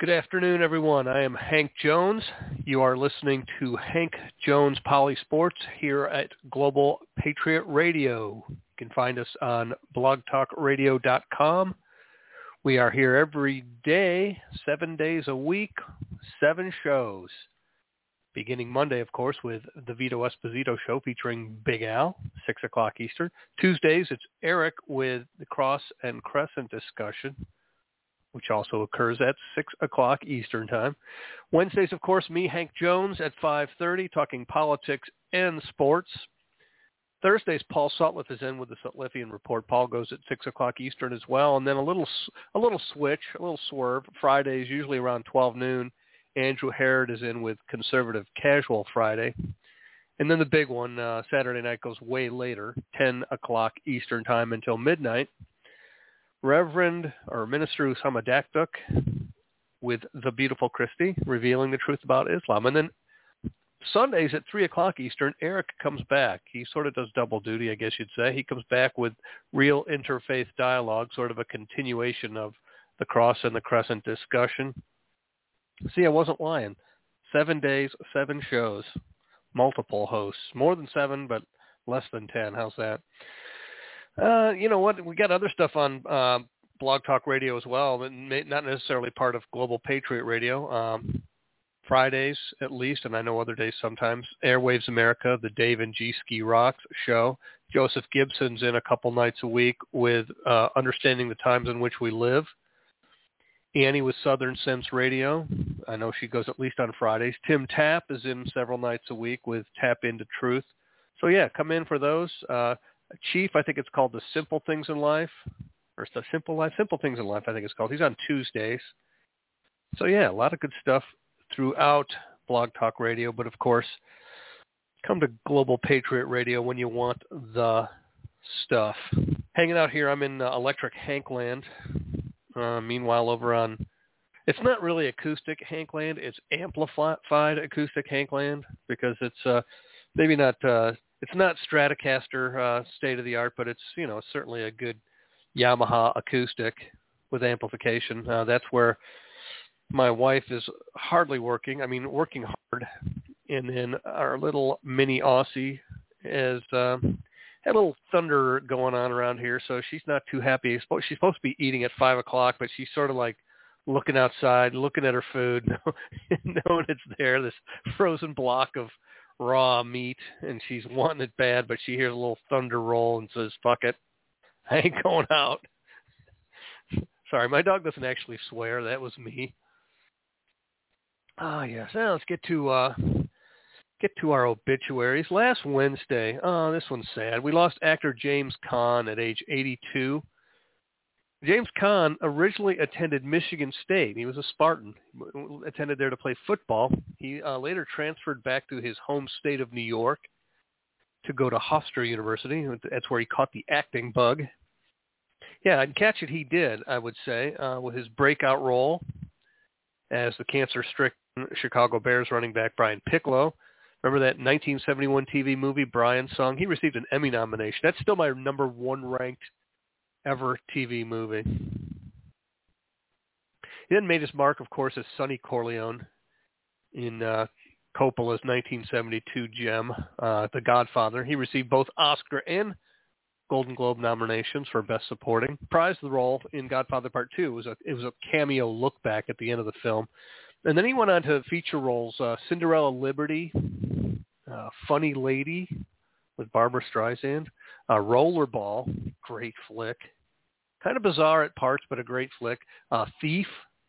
Good afternoon, everyone. I am Hank Jones. You are listening to Hank Jones Poly Sports here at Global Patriot Radio. You can find us on blogtalkradio.com. We are here every day, 7 days a week, 7 shows. Beginning Monday, of course, with the Vito Esposito Show featuring Big Al, 6 o'clock Eastern. Tuesdays, it's Eric with the Cross and Crescent discussion, which also occurs at 6 o'clock Eastern Time. Wednesdays, of course, me, Hank Jones, at 5:30, talking politics and sports. Thursdays, Paul Sutliff is in with the Sutliffian Report. Paul goes at 6 o'clock Eastern as well. And then a little switch, a little swerve. Fridays, usually around 12 noon, Andrew Herod is in with Conservative Casual Friday. And then the big one, Saturday night, goes way later, 10 o'clock Eastern Time until midnight. Reverend or Minister Usama Dakduk with The Beautiful Christie, revealing the truth about Islam. And then Sundays at 3 o'clock Eastern, Eric comes back. He sort of does double duty, I guess you'd say. He comes back with Real Interfaith Dialogue, sort of a continuation of the Cross and the Crescent discussion. See, I wasn't lying. 7 days, 7 shows, multiple hosts. More than 7, but less than 10. How's that? You know what? We got other stuff on Blog Talk Radio as well, not necessarily part of Global Patriot Radio. Fridays, at least, and I know other days sometimes, Airwaves America, the Dave and G Ski Rocks show. Joseph Gibson's in a couple nights a week with Understanding the Times in Which We Live. Annie with Southern Sense Radio. I know she goes at least on Fridays. Tim Tapp is in several nights a week with Tap Into Truth. So, yeah, come in for those. Chief, I think it's called The Simple Things in Life, or The Simple Life? Simple Things in Life, I think it's called. He's on Tuesdays. So, yeah, a lot of good stuff throughout Blog Talk Radio. But, of course, come to Global Patriot Radio when you want the stuff. Hanging out here, I'm in Electric Hankland. Meanwhile, over on, it's not really acoustic Hankland. It's amplified acoustic Hankland because it's maybe not... It's not Stratocaster state-of-the-art, but it's, certainly a good Yamaha acoustic with amplification. That's where my wife is hardly working. I mean, working hard. And then our little mini Aussie has had a little thunder going on around here, so she's not too happy. She's supposed to be eating at 5 o'clock, but she's sort of like looking outside, looking at her food, knowing it's there, this frozen block of raw meat, and she's wanting it bad, but she hears a little thunder roll and says, fuck it, I ain't going out. Sorry, my dog doesn't actually swear. That was me. Yes. Now let's get to our obituaries. Last Wednesday, this one's sad. We lost actor James Caan at age 82. James Caan originally attended Michigan State. He was a Spartan, attended there to play football. He later transferred back to his home state of New York to go to Hofstra University. That's where he caught the acting bug. Yeah, and catch it he did, I would say, with his breakout role as the cancer-stricken Chicago Bears running back Brian Piccolo. Remember that 1971 TV movie, Brian Song? He received an Emmy nomination. That's still my number 1 ranked ever TV movie. He then made his mark, of course, as Sonny Corleone in Coppola's 1972 gem, The Godfather. He received both Oscar and Golden Globe nominations for Best Supporting. Prized the role in Godfather Part 2. It was a cameo look back at the end of the film. And then he went on to feature roles, Cinderella Liberty, Funny Lady with Barbara Streisand, Rollerball, great flick. Kind of bizarre at parts, but a great flick. Thief,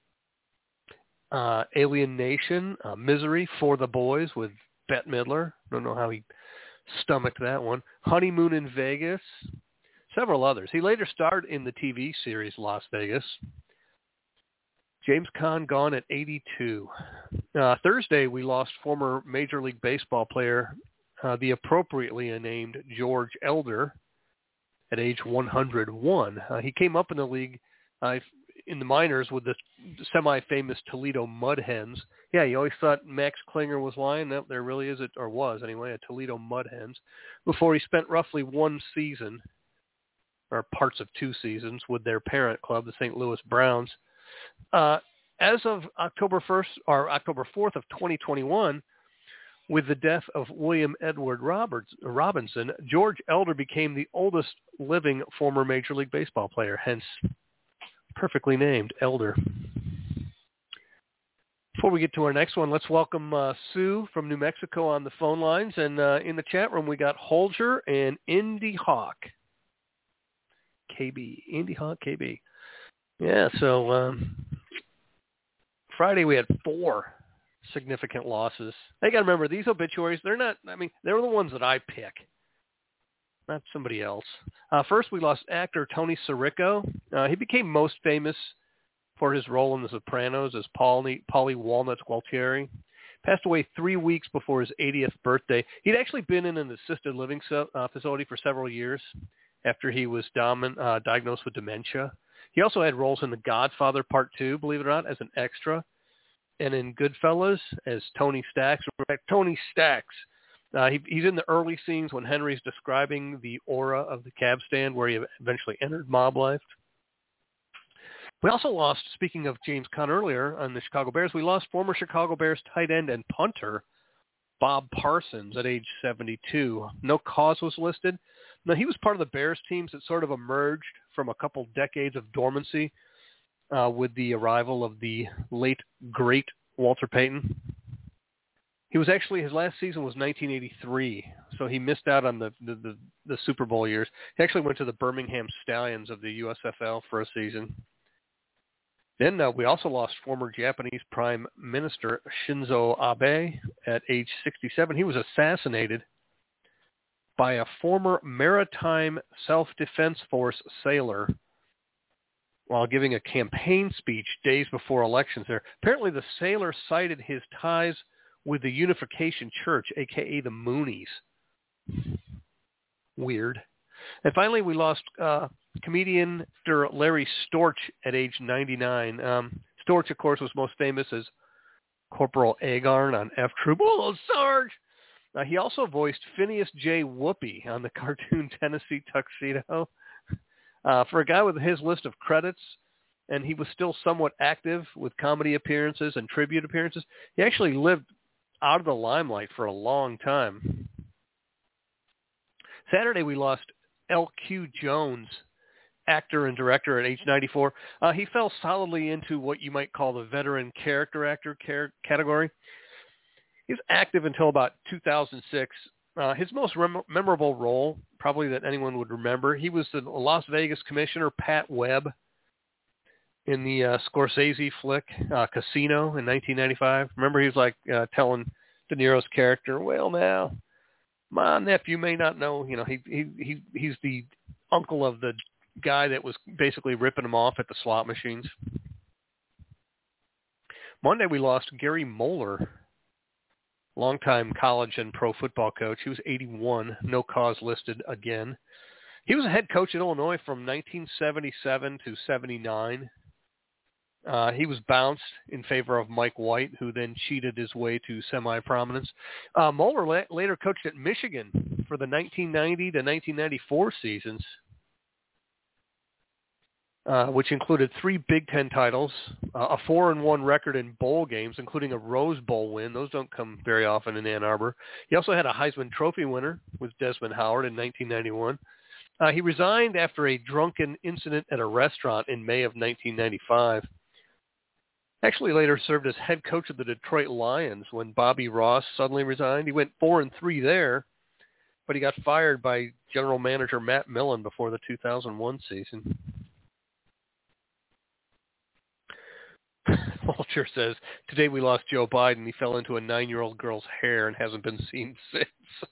Alien Nation, Misery, For the Boys with Bette Midler. Don't know how he stomached that one. Honeymoon in Vegas, several others. He later starred in the TV series Las Vegas. James Caan gone at 82. Thursday, we lost former Major League Baseball player, the appropriately named George Elder, at age 101. He came up in the league in the minors with the semi-famous Toledo Mud Hens. Yeah, you always thought Max Klinger was lying. No, there really is, or was anyway, a Toledo Mud Hens, before he spent roughly 1 season, or parts of 2 seasons, with their parent club, the St. Louis Browns. as of October 1st or October 4th of 2021, with the death of William Edward Robinson, George Elder became the oldest living former Major League Baseball player, hence perfectly named Elder. Before we get to our next one, let's welcome Sue from New Mexico on the phone lines. And in the chat room, we got Holger and Indy Hawk. KB. Indy Hawk KB. Yeah, so Friday we had 4 significant losses. I got to remember, these obituaries, they're the ones that I pick, not somebody else. First, we lost actor Tony Sirico. He became most famous for his role in The Sopranos as Paulie Walnuts Gualtieri. Passed away 3 weeks before his 80th birthday. He'd actually been in an assisted living facility for several years after he was diagnosed with dementia. He also had roles in The Godfather Part 2, believe it or not, as an extra, and in Goodfellas as Tony Stacks. Tony Stacks, he's in the early scenes when Henry's describing the aura of the cab stand where he eventually entered mob life. We also lost, speaking of James Conn earlier on the Chicago Bears, we lost former Chicago Bears tight end and punter Bob Parsons at age 72. No cause was listed. Now, he was part of the Bears teams that sort of emerged from a couple decades of dormancy with the arrival of the late, great Walter Payton. He was actually, his last season was 1983, so he missed out on the Super Bowl years. He actually went to the Birmingham Stallions of the USFL for a season. Then we also lost former Japanese Prime Minister Shinzo Abe at age 67. He was assassinated by a former Maritime Self-Defense Force sailor while giving a campaign speech days before elections there. Apparently the sailor cited his ties with the Unification Church, a.k.a. the Moonies. Weird. And finally, we lost comedian Larry Storch at age 99. Storch, of course, was most famous as Corporal Agarn on F Troop. Oh, Sarge! He also voiced Phineas J. Whoopi on the cartoon Tennessee Tuxedo. For a guy with his list of credits, and he was still somewhat active with comedy appearances and tribute appearances, he actually lived out of the limelight for a long time. Saturday, we lost L.Q. Jones, actor and director at age 94. He fell solidly into what you might call the veteran character actor category. He was active until about 2006. His most memorable role, probably that anyone would remember, he was the Las Vegas commissioner, Pat Webb, in the Scorsese flick, Casino, in 1995. Remember, he was like telling De Niro's character, well, now, my nephew may not know, he's the uncle of the guy that was basically ripping him off at the slot machines. Monday, we lost Gary Moeller, longtime college and pro football coach. He was 81, no cause listed again. He was a head coach at Illinois from 1977 to 79. He was bounced in favor of Mike White, who then cheated his way to semi-prominence. Moeller later coached at Michigan for the 1990 to 1994 seasons, which included 3 Big Ten titles, a 4-1 record in bowl games, including a Rose Bowl win. Those don't come very often in Ann Arbor. He also had a Heisman Trophy winner with Desmond Howard in 1991. He resigned after a drunken incident at a restaurant in May of 1995. Actually later served as head coach of the Detroit Lions when Bobby Ross suddenly resigned. He went 4-3 there, but he got fired by general manager Matt Millen before the 2001 season. Vulture says, today we lost Joe Biden. He fell into a 9-year-old girl's hair and hasn't been seen since.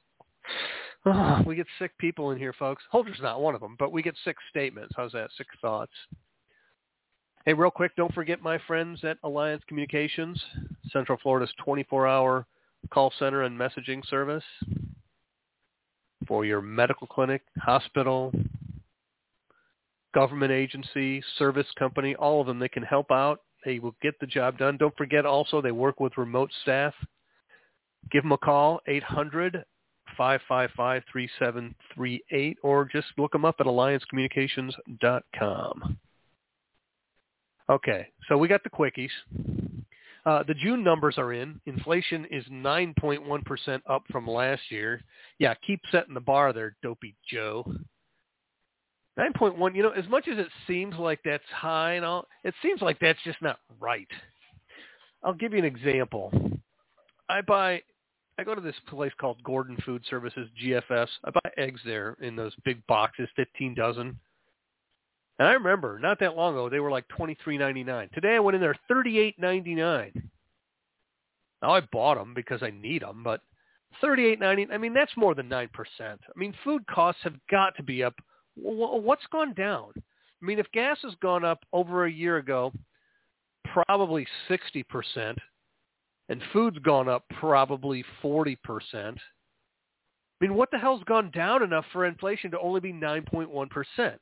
We get sick people in here, folks. Holder's not one of them, but we get sick statements. How's that? Sick thoughts. Hey, real quick, don't forget my friends at Alliance Communications, Central Florida's 24-hour call center and messaging service for your medical clinic, hospital, government agency, service company, all of them. They can help out. They will get the job done. Don't forget also they work with remote staff. Give them a call, 800-555-3738, or just look them up at alliancecommunications.com. Okay, so we got the quickies. The June numbers are in. Inflation is 9.1% up from last year. Yeah, keep setting the bar there, Dopey Joe. 9.1, as much as it seems like that's high and all, it seems like that's just not right. I'll give you an example. I go to this place called Gordon Food Services, GFS. I buy eggs there in those big boxes, 15 dozen. And I remember, not that long ago, they were like $23.99. Today I went in there, $38.99. Now I bought them because I need them, but $38.99, I mean, that's more than 9%. I mean, food costs have got to be up. What's gone down? I mean, if gas has gone up over a year ago, probably 60%, and food's gone up probably 40%. I mean, what the hell's gone down enough for inflation to only be 9.1%?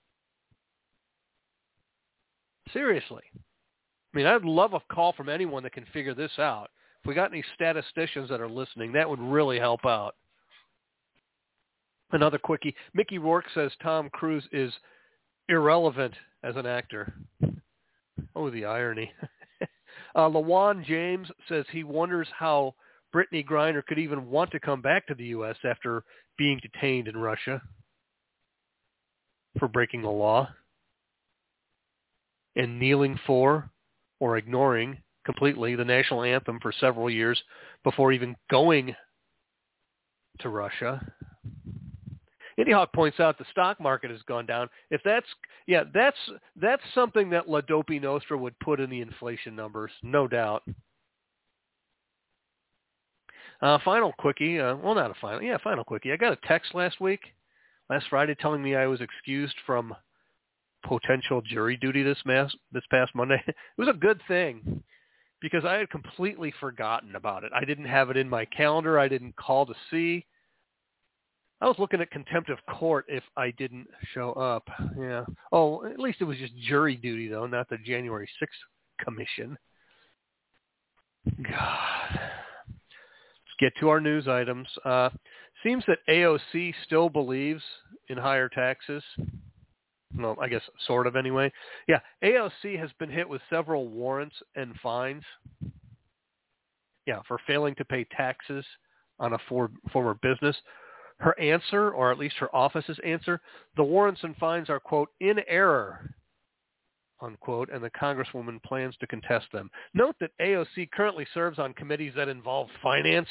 Seriously. I mean, I'd love a call from anyone that can figure this out. If we got any statisticians that are listening, that would really help out. Another quickie. Mickey Rourke says Tom Cruise is irrelevant as an actor. Oh, the irony. Lawan James says he wonders how Brittany Griner could even want to come back to the U.S. after being detained in Russia for breaking the law and kneeling for or ignoring completely the national anthem for several years before even going to Russia. Indy Hawk points out the stock market has gone down. If that's something that La Dopey Nostra would put in the inflation numbers, no doubt. Final quickie. Final quickie. I got a text last Friday, telling me I was excused from potential jury duty this past Monday. It was a good thing because I had completely forgotten about it. I didn't have it in my calendar. I didn't call to see. I was looking at contempt of court if I didn't show up. Yeah. Oh, at least it was just jury duty, though, not the January 6th commission. God. Let's get to our news items. Seems that AOC still believes in higher taxes. Well, I guess sort of anyway. Yeah, AOC has been hit with several warrants and fines. Yeah, for failing to pay taxes on a former business. Her answer, or at least her office's answer, the warrants and fines are, quote, in error, unquote, and the Congresswoman plans to contest them. Note that AOC currently serves on committees that involve finance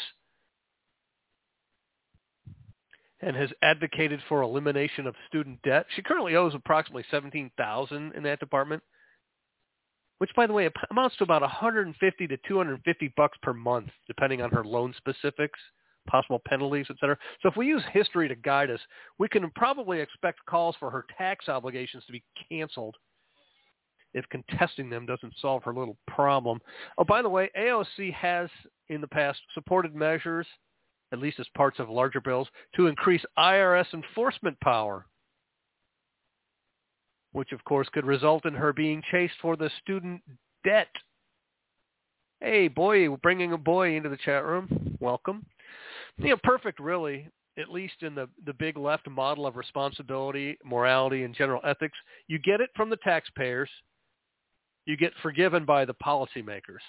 and has advocated for elimination of student debt. She currently owes approximately $17,000 in that department, which, by the way, amounts to about $150 to $250 per month, depending on her loan specifics, possible penalties, etc. So if we use history to guide us, we can probably expect calls for her tax obligations to be canceled if contesting them doesn't solve her little problem. Oh, by the way, AOC has in the past supported measures, at least as parts of larger bills, to increase IRS enforcement power, which of course could result in her being chased for the student debt. Hey, boy, we're bringing a boy into the chat room. Welcome. Perfect, really, at least in the big left model of responsibility, morality, and general ethics. You get it from the taxpayers. You get forgiven by the policymakers.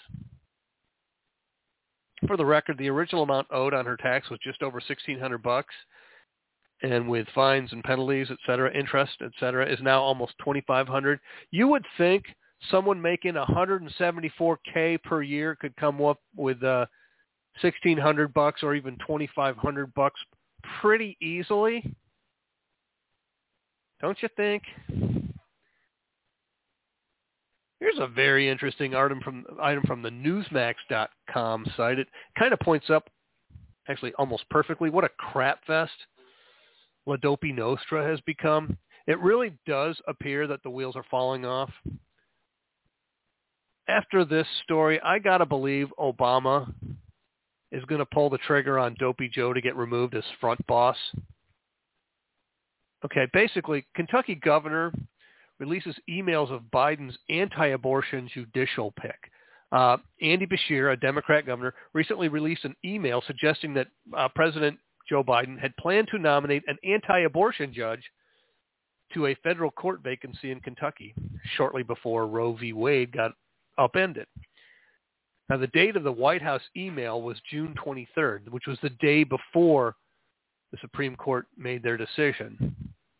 For the record, the original amount owed on her tax was just over $1,600, and with fines and penalties, et cetera, interest, et cetera, is now almost $2,500. You would think someone making $174K per year could come up with $1,600 or even $2,500 pretty easily. Don't you think? Here's a very interesting item from the Newsmax.com site. It kind of points up, actually almost perfectly, what a crap fest La Dopey Nostra has become. It really does appear that the wheels are falling off. After this story, I got to believe Obama is going to pull the trigger on Dopey Joe to get removed as front boss. Okay, basically, Kentucky governor releases emails of Biden's anti-abortion judicial pick. Andy Beshear, a Democrat governor, recently released an email suggesting that President Joe Biden had planned to nominate an anti-abortion judge to a federal court vacancy in Kentucky shortly before Roe v. Wade got upended. Now, the date of the White House email was June 23rd, which was the day before the Supreme Court made their decision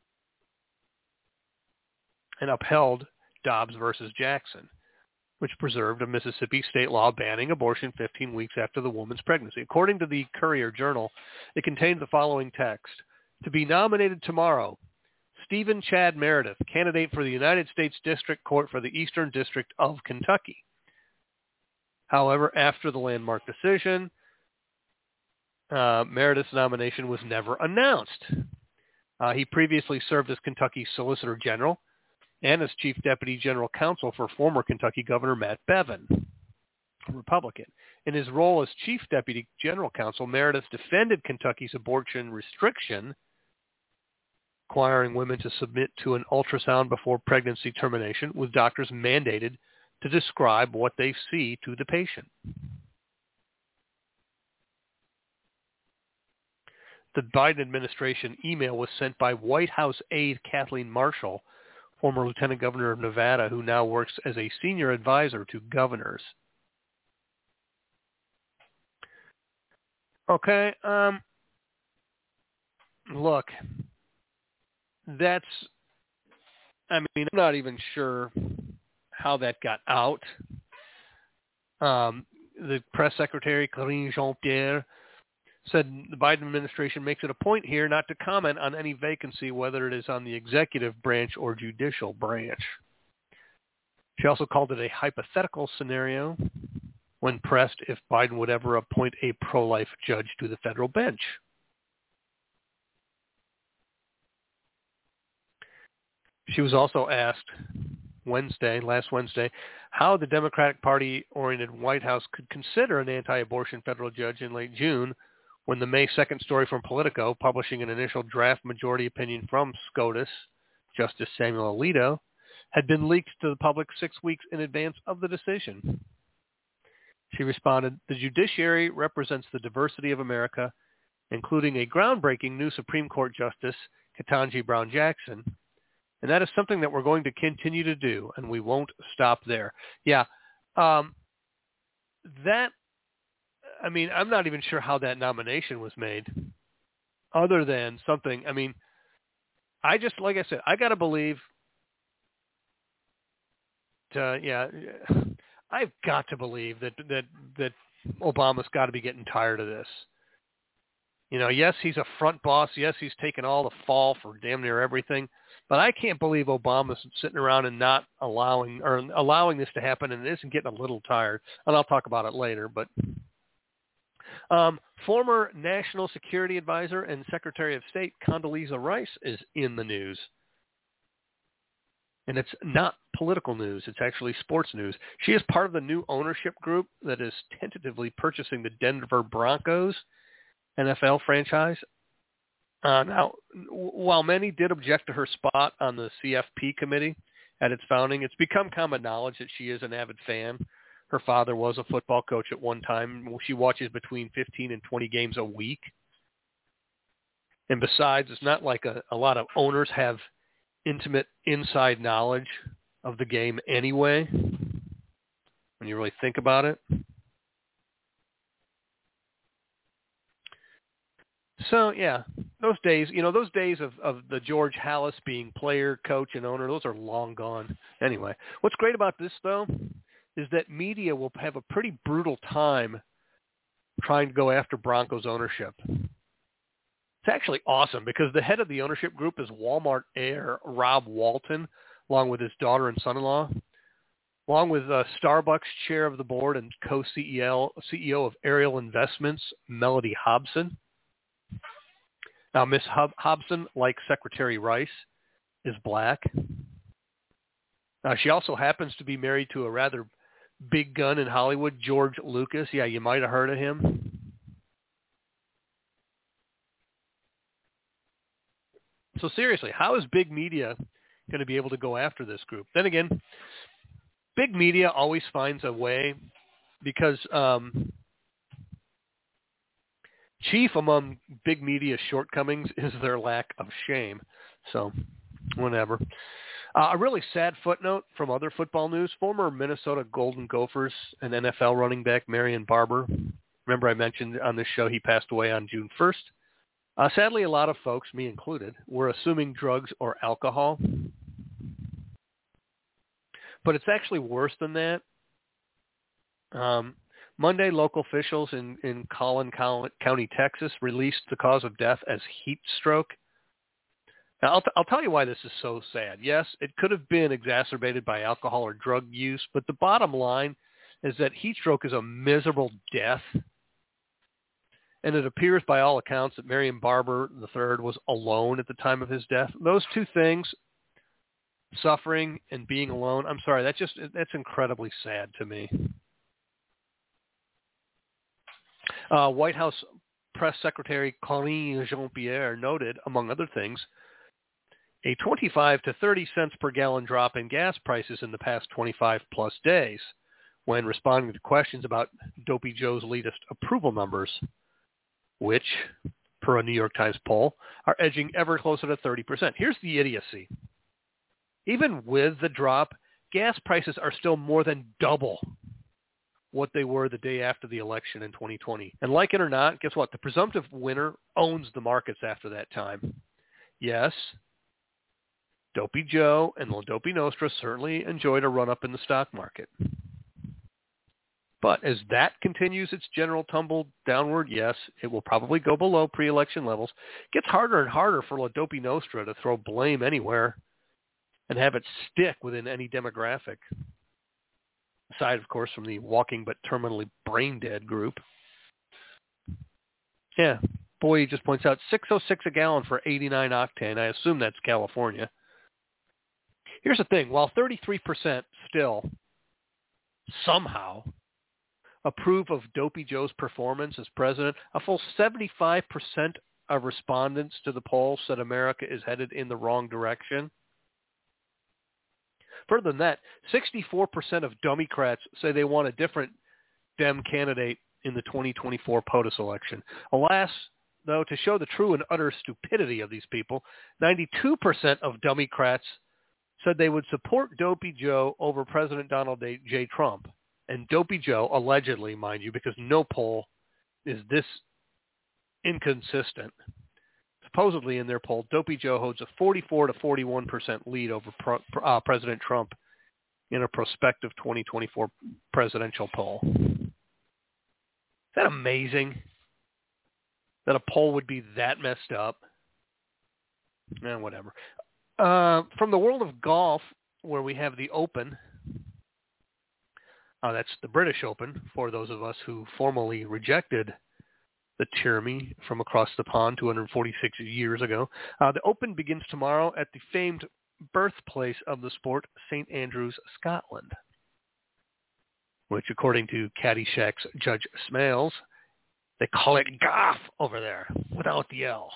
and upheld Dobbs versus Jackson, which preserved a Mississippi state law banning abortion 15 weeks after the woman's pregnancy. According to the Courier-Journal, it contained the following text: "To be nominated tomorrow, Stephen Chad Meredith, candidate for the United States District Court for the Eastern District of Kentucky." However, after the landmark decision, Meredith's nomination was never announced. He previously served as Kentucky Solicitor General and as Chief Deputy General Counsel for former Kentucky Governor Matt Bevin, a Republican. In his role as Chief Deputy General Counsel, Meredith defended Kentucky's abortion restriction, requiring women to submit to an ultrasound before pregnancy termination, with doctors mandated to describe what they see to the patient. The Biden administration email was sent by White House aide Kathleen Marshall, former Lieutenant Governor of Nevada, who now works as a senior advisor to governors. Okay, look, I'm not even sure how that got out. The press secretary, Karine Jean-Pierre, said the Biden administration makes it a point here not to comment on any vacancy, whether it is on the executive branch or judicial branch. She also called it a hypothetical scenario when pressed if Biden would ever appoint a pro-life judge to the federal bench. She was also asked last Wednesday, how the Democratic Party-oriented White House could consider an anti-abortion federal judge in late June, when the May 2nd story from Politico, publishing an initial draft majority opinion from SCOTUS, Justice Samuel Alito, had been leaked to the public 6 weeks in advance of the decision. She responded, "The judiciary represents the diversity of America, including a groundbreaking new Supreme Court Justice, Ketanji Brown Jackson, and that is something that we're going to continue to do, and we won't stop there." Yeah, I'm not even sure how that nomination was made, other than something. Like I said, I got to believe. I've got to believe that Obama's got to be getting tired of this. Yes, he's a front boss. Yes, he's taken all the fall for damn near everything. But I can't believe Obama's sitting around and not allowing this to happen, and isn't getting a little tired. And I'll talk about it later. But former National Security Advisor and Secretary of State Condoleezza Rice is in the news. And it's not political news. It's actually sports news. She is part of the new ownership group that is tentatively purchasing the Denver Broncos NFL franchise. Now, while many did object to her spot on the CFP committee at its founding, it's become common knowledge that she is an avid fan. Her father was a football coach at one time. She watches between 15 and 20 games a week. And besides, it's not like a lot of owners have intimate inside knowledge of the game anyway, when you really think about it. So, yeah, those days of the George Halas being player, coach, and owner, those are long gone. Anyway, what's great about this, though, is that media will have a pretty brutal time trying to go after Broncos ownership. It's actually awesome because the head of the ownership group is Walmart heir Rob Walton, along with his daughter and son-in-law, along with Starbucks chair of the board and co-CEO of Ariel Investments, Melody Hobson. Now, Miss Hobson, like Secretary Rice, is black. She also happens to be married to a rather big gun in Hollywood, George Lucas. Yeah, you might have heard of him. So seriously, how is big media going to be able to go after this group? Then again, big media always finds a way because chief among big media shortcomings is their lack of shame. So whatever. A really sad footnote from other football news. Former Minnesota Golden Gophers and NFL running back Marion Barber. Remember I mentioned on this show he passed away on June 1st. Sadly, a lot of folks, me included, were assuming drugs or alcohol. But it's actually worse than that. Monday, local officials in Collin County, Texas, released the cause of death as heat stroke. Now, I'll tell you why this is so sad. Yes, it could have been exacerbated by alcohol or drug use, but the bottom line is that heat stroke is a miserable death. And it appears by all accounts that Marion Barber III was alone at the time of his death. Those two things, suffering and being alone, I'm sorry, that's incredibly sad to me. White House Press Secretary Karine Jean-Pierre noted, among other things, a 25 to 30 cents per gallon drop in gas prices in the past 25 plus days when responding to questions about Dopey Joe's latest approval numbers, which, per a New York Times poll, are edging ever closer to 30%. Here's the idiocy. Even with the drop, gas prices are still more than double what they were the day after the election in 2020. And like it or not, guess what? The presumptive winner owns the markets after that time. Yes, Dopey Joe and La Dopey Nostra certainly enjoyed a run-up in the stock market. But as that continues its general tumble downward, yes, it will probably go below pre-election levels. It gets harder and harder for La Dopey Nostra to throw blame anywhere and have it stick within any demographic. Aside, of course, from the walking but terminally brain-dead group. Yeah, Boy just points out $6.06 a gallon for 89 octane. I assume that's California. Here's the thing. While 33% still somehow approve of Dopey Joe's performance as president, a full 75% of respondents to the poll said America is headed in the wrong direction. Further than that, 64% of Democrats say they want a different Dem candidate in the 2024 POTUS election. Alas, though, to show the true and utter stupidity of these people, 92% of Democrats said they would support Dopey Joe over President Donald J. Trump. And Dopey Joe, allegedly, mind you, because no poll is this inconsistent. Supposedly in their poll, Dopey Joe holds a 44 to 41% lead over President Trump in a prospective 2024 presidential poll. Is that amazing? That a poll would be that messed up? Whatever. From the world of golf, where we have the Open, that's the British Open, for those of us who formally rejected the tyranny from across the pond 246 years ago. The Open begins tomorrow at the famed birthplace of the sport, St. Andrews, Scotland, which, according to Caddyshack's Judge Smales, they call it golf over there without the L.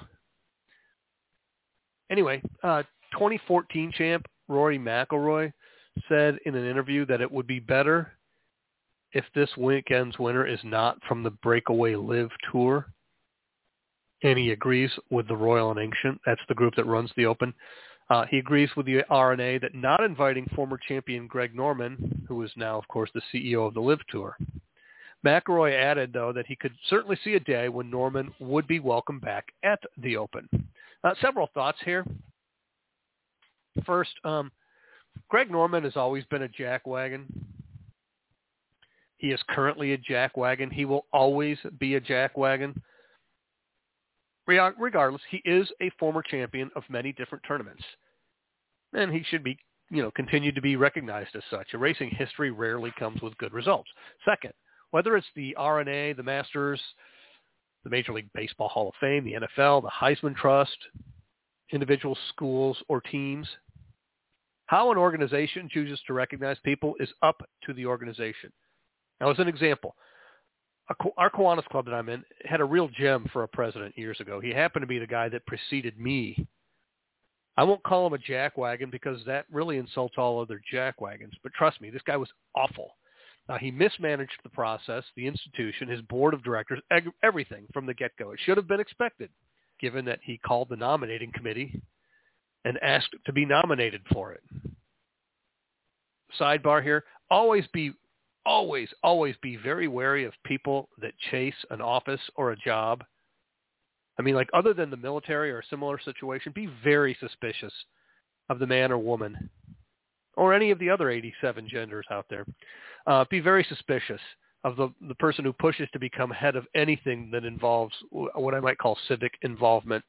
Anyway, 2014 champ Rory McIlroy said in an interview that it would be better if this weekend's winner is not from the Breakaway Live Tour. And he agrees with the Royal and Ancient. That's the group that runs the Open. He agrees with the R&A that not inviting former champion Greg Norman, who is now, of course, the CEO of the Live Tour. McIlroy added, though, that he could certainly see a day when Norman would be welcome back at the Open. Several thoughts here. First, Greg Norman has always been a jackwagon. He is currently a jackwagon. He will always be a jackwagon. Regardless, he is a former champion of many different tournaments. And he should be, continue to be recognized as such. A racing history rarely comes with good results. Second, whether it's the R&A, the Masters, the Major League Baseball Hall of Fame, the NFL, the Heisman Trust, individual schools or teams, how an organization chooses to recognize people is up to the organization. Now, as an example, our Kiwanis club that I'm in had a real gem for a president years ago. He happened to be the guy that preceded me. I won't call him a jackwagon because that really insults all other jackwagons. But trust me, this guy was awful. He mismanaged the process, the institution, his board of directors, everything from the get-go. It should have been expected, given that he called the nominating committee and asked to be nominated for it. Sidebar here, always be very wary of people that chase an office or a job. I mean, like other than the military or a similar situation, be very suspicious of the man or woman or any of the other 87 genders out there. Be very suspicious of the person who pushes to become head of anything that involves what I might call civic involvement.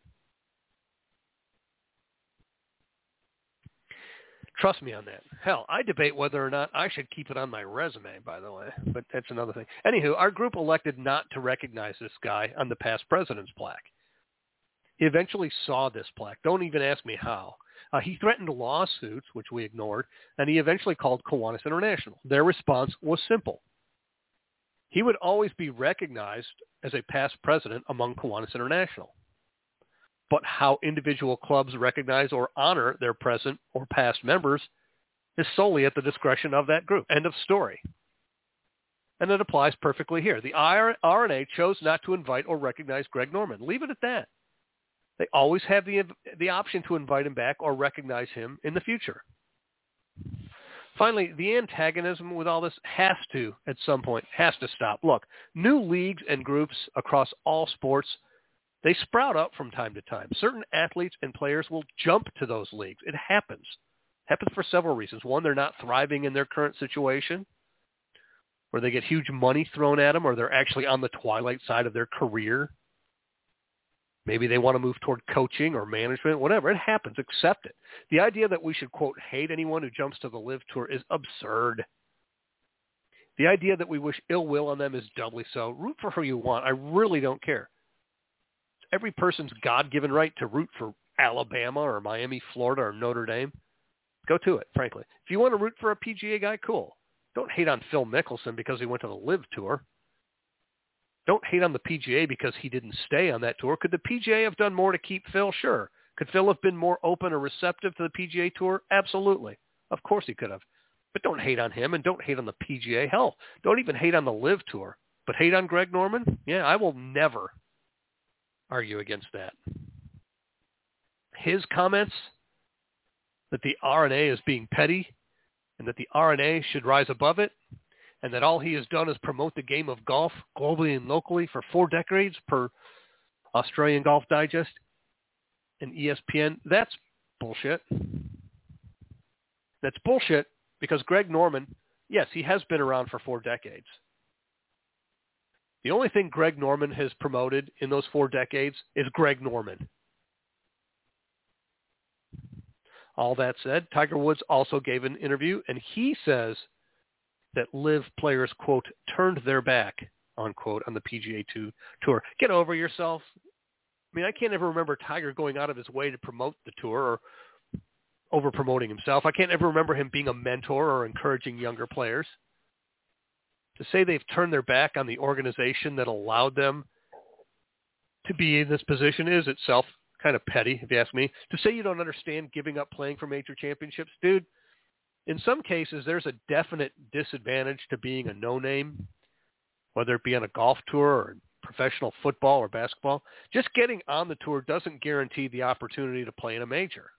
Trust me on that. Hell, I debate whether or not I should keep it on my resume, by the way, but that's another thing. Anywho, our group elected not to recognize this guy on the past president's plaque. He eventually saw this plaque. Don't even ask me how. He threatened lawsuits, which we ignored, and he eventually called Kiwanis International. Their response was simple. He would always be recognized as a past president among Kiwanis International. But how individual clubs recognize or honor their present or past members is solely at the discretion of that group. End of story. And it applies perfectly here. The RNA chose not to invite or recognize Greg Norman. Leave it at that. They always have the option to invite him back or recognize him in the future. Finally, the antagonism with all this has to, at some point, has to stop. Look, new leagues and groups across all sports, they sprout up from time to time. Certain athletes and players will jump to those leagues. It happens. It happens for several reasons. One, they're not thriving in their current situation, or they get huge money thrown at them, or they're actually on the twilight side of their career. Maybe they want to move toward coaching or management, whatever. It happens. Accept it. The idea that we should, quote, hate anyone who jumps to the LIV Tour is absurd. The idea that we wish ill will on them is doubly so. Root for who you want. I really don't care. It's every person's God-given right to root for Alabama or Miami, Florida, or Notre Dame. Go to it, frankly. If you want to root for a PGA guy, cool. Don't hate on Phil Mickelson because he went to the LIV Tour. Don't hate on the PGA because he didn't stay on that tour. Could the PGA have done more to keep Phil? Sure. Could Phil have been more open or receptive to the PGA Tour? Absolutely. Of course he could have. But don't hate on him and don't hate on the PGA. Hell, don't even hate on the LIV Tour. But hate on Greg Norman? Yeah, I will never argue against that. His comments that the RNA is being petty and that the RNA should rise above it, and that all he has done is promote the game of golf globally and locally for 4 decades per Australian Golf Digest and ESPN, that's bullshit. That's bullshit because Greg Norman, yes, he has been around for 4 decades. The only thing Greg Norman has promoted in those 4 decades is Greg Norman. All that said, Tiger Woods also gave an interview, and he says that LIV players, quote, turned their back, unquote, on the PGA Tour. Get over yourself. I mean, I can't ever remember Tiger going out of his way to promote the tour or over-promoting himself. I can't ever remember him being a mentor or encouraging younger players. To say they've turned their back on the organization that allowed them to be in this position is itself kind of petty, if you ask me. To say you don't understand giving up playing for major championships, dude, in some cases, there's a definite disadvantage to being a no-name, whether it be on a golf tour or professional football or basketball. Just getting on the tour doesn't guarantee the opportunity to play in a major.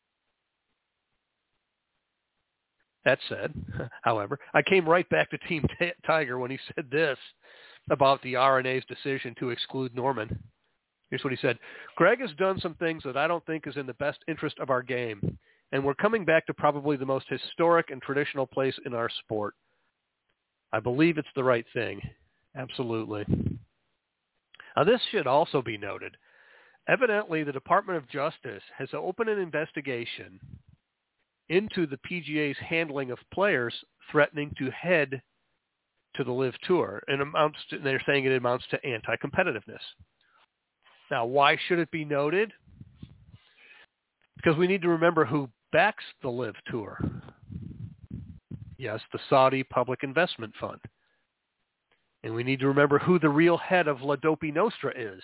That said, however, I came right back to Team Tiger when he said this about the RNA's decision to exclude Norman. Here's what he said. Greg has done some things that I don't think is in the best interest of our game. And we're coming back to probably the most historic and traditional place in our sport. I believe it's the right thing. Absolutely. Now, this should also be noted. Evidently, the Department of Justice has opened an investigation into the PGA's handling of players threatening to head to the LIV Tour. And they're saying it amounts to anti-competitiveness. Now, why should it be noted? Because we need to remember who backs the LIV Tour. Yes, the Saudi Public Investment Fund. And we need to remember who the real head of La Dopi Nostra is.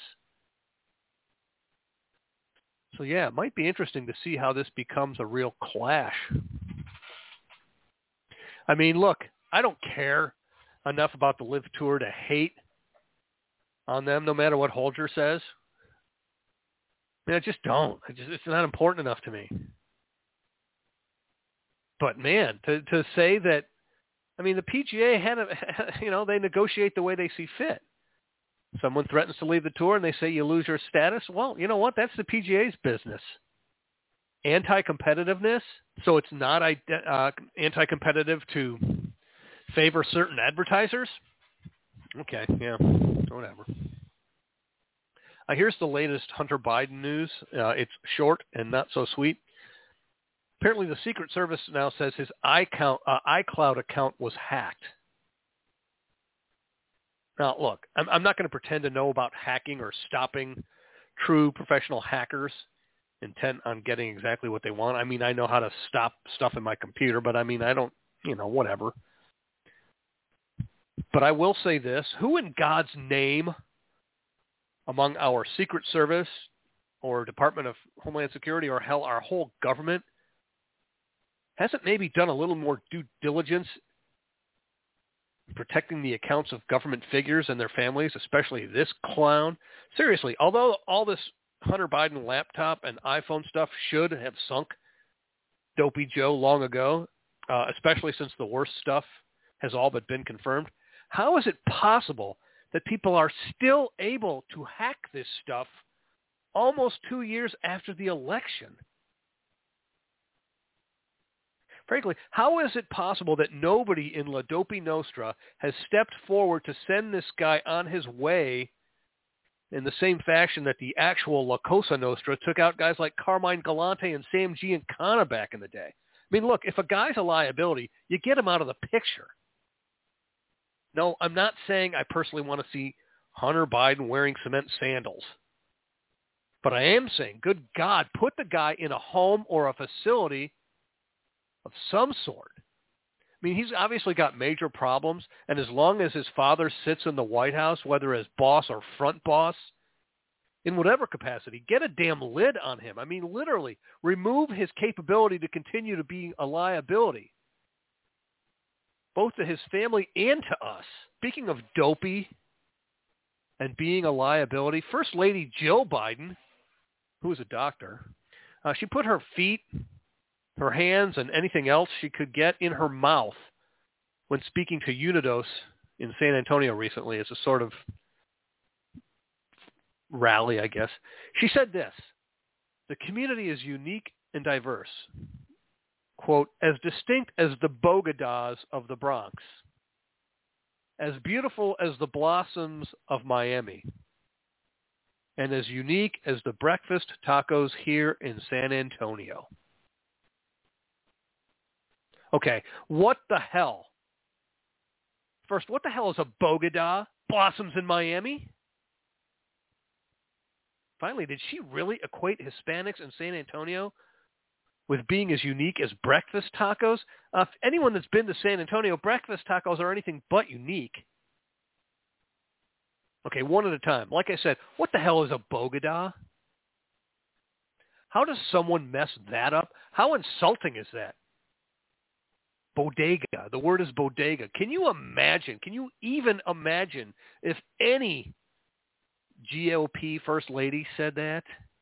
So yeah, it might be interesting to see how this becomes a real clash. I mean, look, I don't care enough about the LIV Tour to hate on them no matter what Holger says. I mean, I just don't. It's not important enough to me. But man, to say that, I mean, the PGA they negotiate the way they see fit. Someone threatens to leave the tour and they say you lose your status. Well, you know what? That's the PGA's business. Anti-competitiveness, so it's not anti-competitive to favor certain advertisers? Okay, yeah, whatever. Here's the latest Hunter Biden news. It's short and not so sweet. Apparently, the Secret Service now says his iCloud account was hacked. Now, look, I'm not going to pretend to know about hacking or stopping true professional hackers intent on getting exactly what they want. I mean, I know how to stop stuff in my computer, but I mean, I don't, whatever. But I will say this. Who in God's name among our Secret Service or Department of Homeland Security or hell, our whole government hasn't maybe done a little more due diligence protecting the accounts of government figures and their families, especially this clown? Seriously, although all this Hunter Biden laptop and iPhone stuff should have sunk Dopey Joe long ago, especially since the worst stuff has all but been confirmed, how is it possible that people are still able to hack this stuff almost 2 years after the election? Frankly, how is it possible that nobody in La Dopey Nostra has stepped forward to send this guy on his way in the same fashion that the actual La Cosa Nostra took out guys like Carmine Galante and Sam Giancana back in the day? I mean, look, if a guy's a liability, you get him out of the picture. No, I'm not saying I personally want to see Hunter Biden wearing cement sandals. But I am saying, good God, put the guy in a home or a facility of some sort. I mean, he's obviously got major problems, and as long as his father sits in the White House, whether as boss or front boss, in whatever capacity, get a damn lid on him. I mean, literally, remove his capability to continue to be a liability, both to his family and to us. Speaking of dopey and being a liability, First Lady Jill Biden, who is a doctor, she put her feet, her hands, and anything else she could get in her mouth when speaking to Unidos in San Antonio recently as a sort of rally, I guess. She said this: the community is unique and diverse, quote, as distinct as the Bogadas of the Bronx, as beautiful as the blossoms of Miami, and as unique as the breakfast tacos here in San Antonio. Okay, what the hell? First, what the hell is a Bogada? Blossoms in Miami? Finally, did she really equate Hispanics in San Antonio with being as unique as breakfast tacos? Anyone that's been to San Antonio, breakfast tacos are anything but unique. Okay, one at a time. Like I said, what the hell is a Bogada? How does someone mess that up? How insulting is that? Bodega. The word is bodega. Can you imagine? Can you even imagine if any GOP First Lady said that?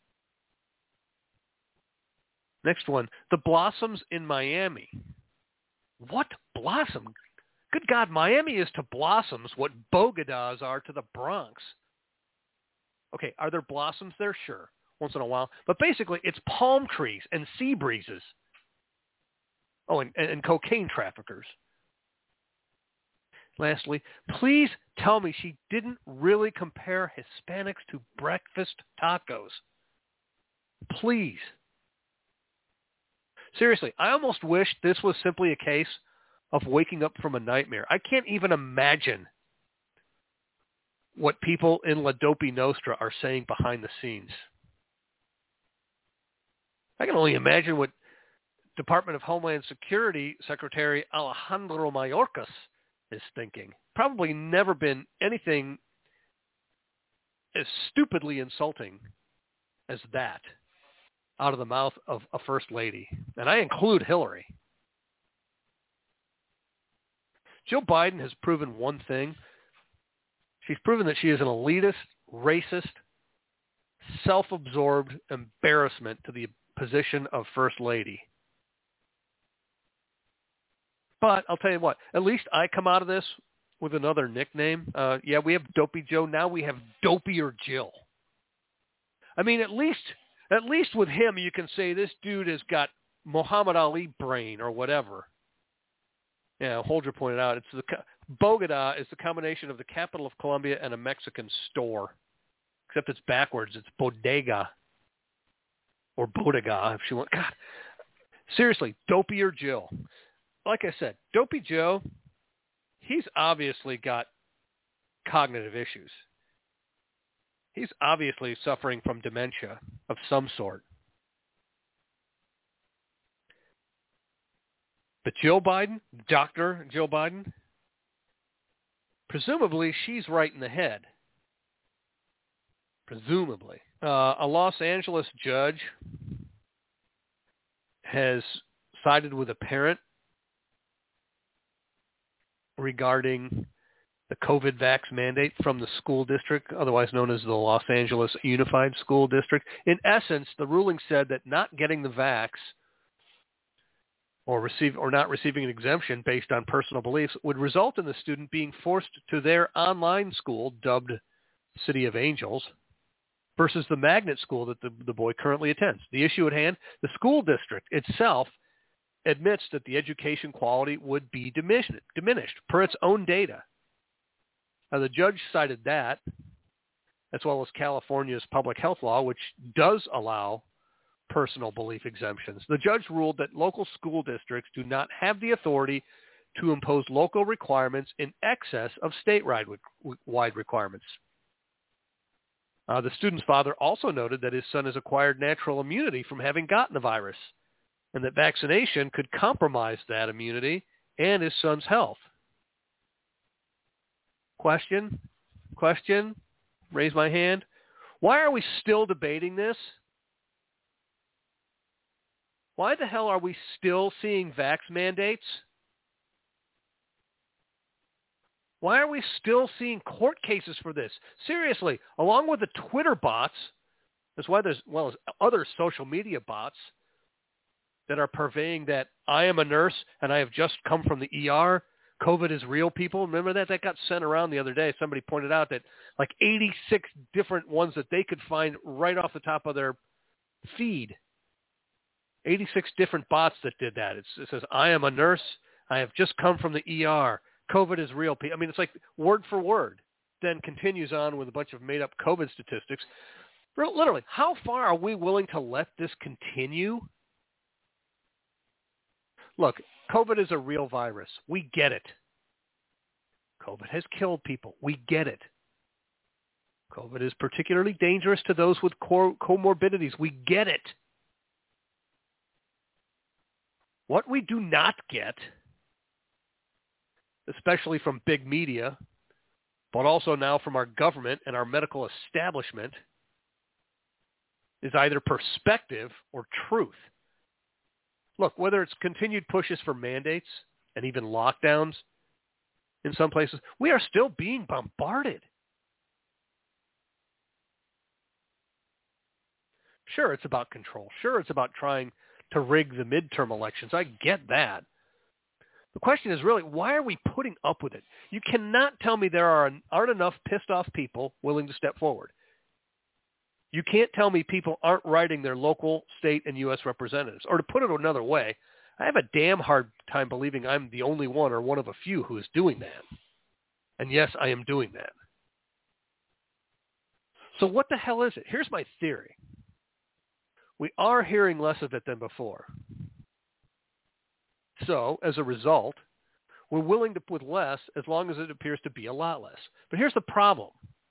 Next one. The blossoms in Miami. What blossom? Good God, Miami is to blossoms what Bogadas are to the Bronx. Okay, are there blossoms there? Sure, once in a while. But basically, it's palm trees and sea breezes. Oh, and cocaine traffickers. Lastly, please tell me she didn't really compare Hispanics to breakfast tacos. Please. Seriously, I almost wish this was simply a case of waking up from a nightmare. I can't even imagine what people in La Dopey Nostra are saying behind the scenes. I can only imagine what Department of Homeland Security Secretary Alejandro Mayorkas is thinking. Probably never been anything as stupidly insulting as that out of the mouth of a first lady. And I include Hillary. Jill Biden has proven one thing. She's proven that she is an elitist, racist, self-absorbed embarrassment to the position of First Lady. But I'll tell you what, at least I come out of this with another nickname. Yeah, we have Dopey Joe. Now we have Dopier Jill. I mean, at least with him, you can say this dude has got Muhammad Ali brain or whatever. Yeah, Holger pointed out Bogota is the combination of the capital of Colombia and a Mexican store, except it's backwards. It's bodega or bodega if she wants. God, seriously, Dopier Jill. Like I said, Dopey Joe, he's obviously got cognitive issues. He's obviously suffering from dementia of some sort. But Jill Biden, Dr. Jill Biden, presumably she's right in the head. Presumably. A Los Angeles judge has sided with a parent regarding the COVID vax mandate from the school district, otherwise known as the Los Angeles Unified School District. In essence, the ruling said that not getting the vax or not receiving an exemption based on personal beliefs would result in the student being forced to their online school, dubbed City of Angels, versus the magnet school that the boy currently attends. The issue at hand, the school district itself admits that the education quality would be diminished per its own data. Now, the judge cited that, as well as California's public health law, which does allow personal belief exemptions. The judge ruled that local school districts do not have the authority to impose local requirements in excess of statewide requirements. The student's father also noted that his son has acquired natural immunity from having gotten the virus, and that vaccination could compromise that immunity and his son's health. Question, raise my hand. Why are we still debating this? Why the hell are we still seeing vax mandates? Why are we still seeing court cases for this? Seriously, along with the Twitter bots, as well as other social media bots that are purveying that I am a nurse and I have just come from the ER. COVID is real, people. Remember that? That got sent around the other day. Somebody pointed out that like 86 different ones that they could find right off the top of their feed. 86 different bots that did that. It says, I am a nurse. I have just come from the ER. COVID is real. I mean, it's like word for word. Then continues on with a bunch of made-up COVID statistics. Literally, how far are we willing to let this continue? Look, COVID is a real virus. We get it. COVID has killed people. We get it. COVID is particularly dangerous to those with comorbidities. We get it. What we do not get, especially from big media, but also now from our government and our medical establishment, is either perspective or truth. Look, whether it's continued pushes for mandates and even lockdowns in some places, we are still being bombarded. Sure, it's about control. Sure, it's about trying to rig the midterm elections. I get that. The question is really, why are we putting up with it? You cannot tell me there aren't enough pissed off people willing to step forward. You can't tell me people aren't writing their local, state, and U.S. representatives. Or to put it another way, I have a damn hard time believing I'm the only one or one of a few who is doing that. And yes, I am doing that. So what the hell is it? Here's my theory. We are hearing less of it than before. So, as a result, we're willing to put less as long as it appears to be a lot less. But here's the problem.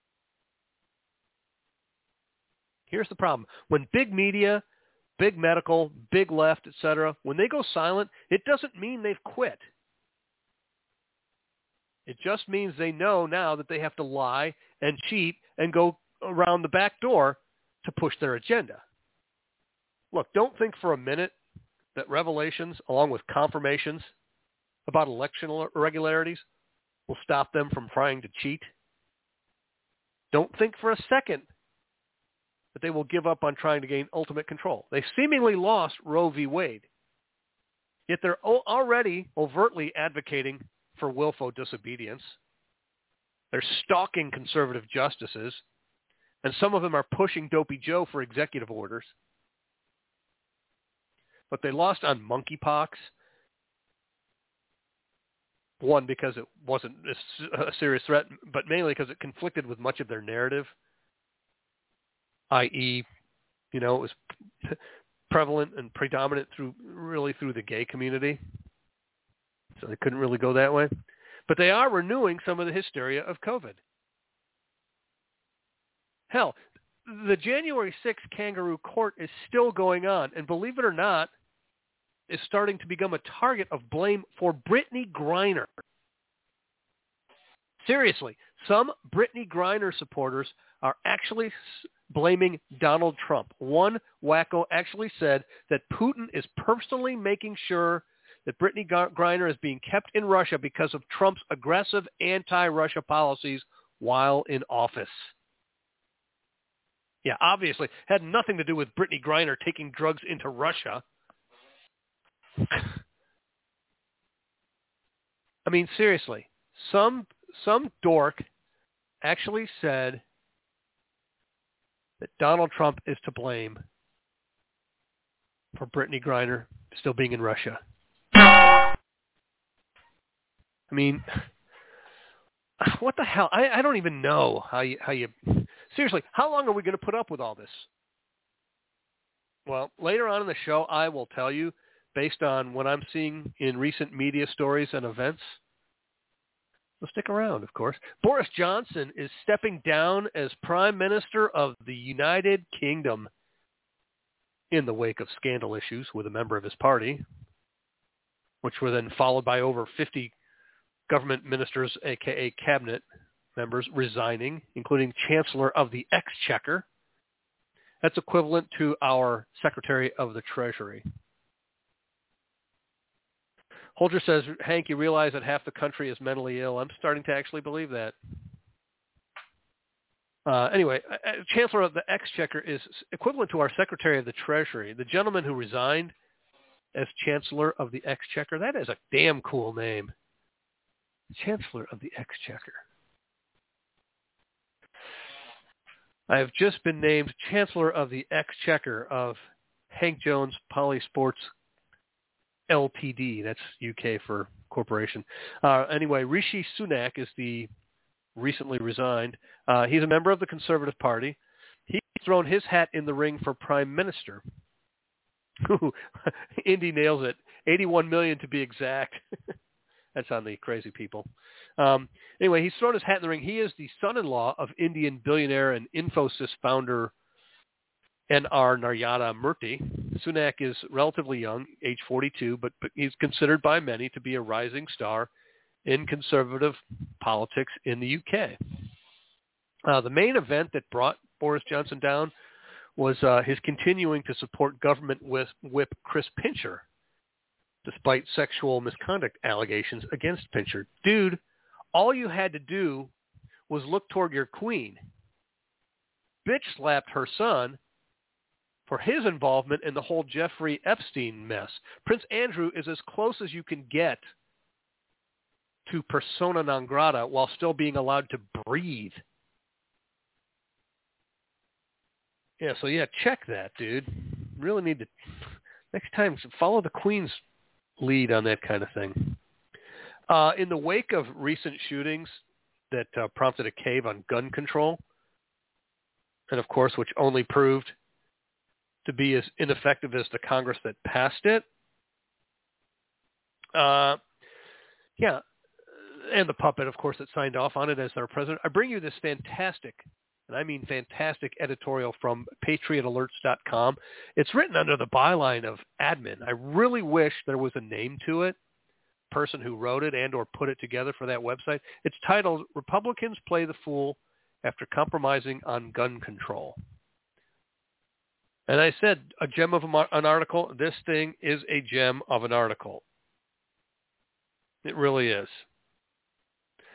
When big media, big medical, big left, etc., when they go silent, it doesn't mean they've quit. It just means they know now that they have to lie and cheat and go around the back door to push their agenda. Look, don't think for a minute that revelations, along with confirmations about election irregularities, will stop them from trying to cheat. Don't think for a second that they will give up on trying to gain ultimate control. They seemingly lost Roe v. Wade, yet they're already overtly advocating for willful disobedience. They're stalking conservative justices, and some of them are pushing Dopey Joe for executive orders. But they lost on monkeypox. One, because it wasn't a serious threat, but mainly because it conflicted with much of their narrative, i.e., it was prevalent and predominant through the gay community. So they couldn't really go that way. But they are renewing some of the hysteria of COVID. Hell, the January 6th kangaroo court is still going on, and believe it or not, is starting to become a target of blame for Brittany Griner. Seriously, some Brittany Griner supporters are actually blaming Donald Trump. One wacko actually said that Putin is personally making sure that Brittany Griner is being kept in Russia because of Trump's aggressive anti-Russia policies while in office. Yeah, obviously, had nothing to do with Brittany Griner taking drugs into Russia. I mean, seriously, some dork actually said that Donald Trump is to blame for Brittany Griner still being in Russia. I mean, what the hell? I don't even know how you seriously, how long are we going to put up with all this? Well, later on in the show, I will tell you, based on what I'm seeing in recent media stories and events. So stick around, of course. Boris Johnson is stepping down as Prime Minister of the United Kingdom in the wake of scandal issues with a member of his party, which were then followed by over 50 government ministers, a.k.a. cabinet members, resigning, including Chancellor of the Exchequer. That's equivalent to our Secretary of the Treasury. Holger says, Hank, you realize that half the country is mentally ill. I'm starting to actually believe that. Anyway, Chancellor of the Exchequer is equivalent to our Secretary of the Treasury. The gentleman who resigned as Chancellor of the Exchequer, that is a damn cool name. Chancellor of the Exchequer. I have just been named Chancellor of the Exchequer of Hank Jones Polysports Ltd. That's UK for corporation. Anyway, Rishi Sunak is the recently resigned. He's a member of the Conservative Party. He's thrown his hat in the ring for Prime Minister. Indy nails it. 81 million to be exact. That's on the crazy people. Anyway, he's thrown his hat in the ring. He is the son-in-law of Indian billionaire and Infosys founder N.R. Narayana Murthy. Sunak is relatively young, age 42, but he's considered by many to be a rising star in conservative politics in the UK. The main event that brought Boris Johnson down was his continuing to support government whip Chris Pincher, despite sexual misconduct allegations against Pincher. Dude, all you had to do was look toward your queen. Bitch slapped her son for his involvement in the whole Jeffrey Epstein mess. Prince Andrew is as close as you can get to persona non grata while still being allowed to breathe. Yeah, so check that, dude. Really need to, next time, follow the Queen's lead on that kind of thing. In the wake of recent shootings that prompted a cave on gun control, and of course, which only proved to be as ineffective as the Congress that passed it. And the puppet, of course, that signed off on it as our president. I bring you this fantastic, and I mean fantastic, editorial from PatriotAlerts.com. It's written under the byline of admin. I really wish there was a name to it, person who wrote it and or put it together for that website. It's titled, Republicans Play the Fool After Compromising on Gun Control. And I said, a gem of an article. This thing is a gem of an article. It really is.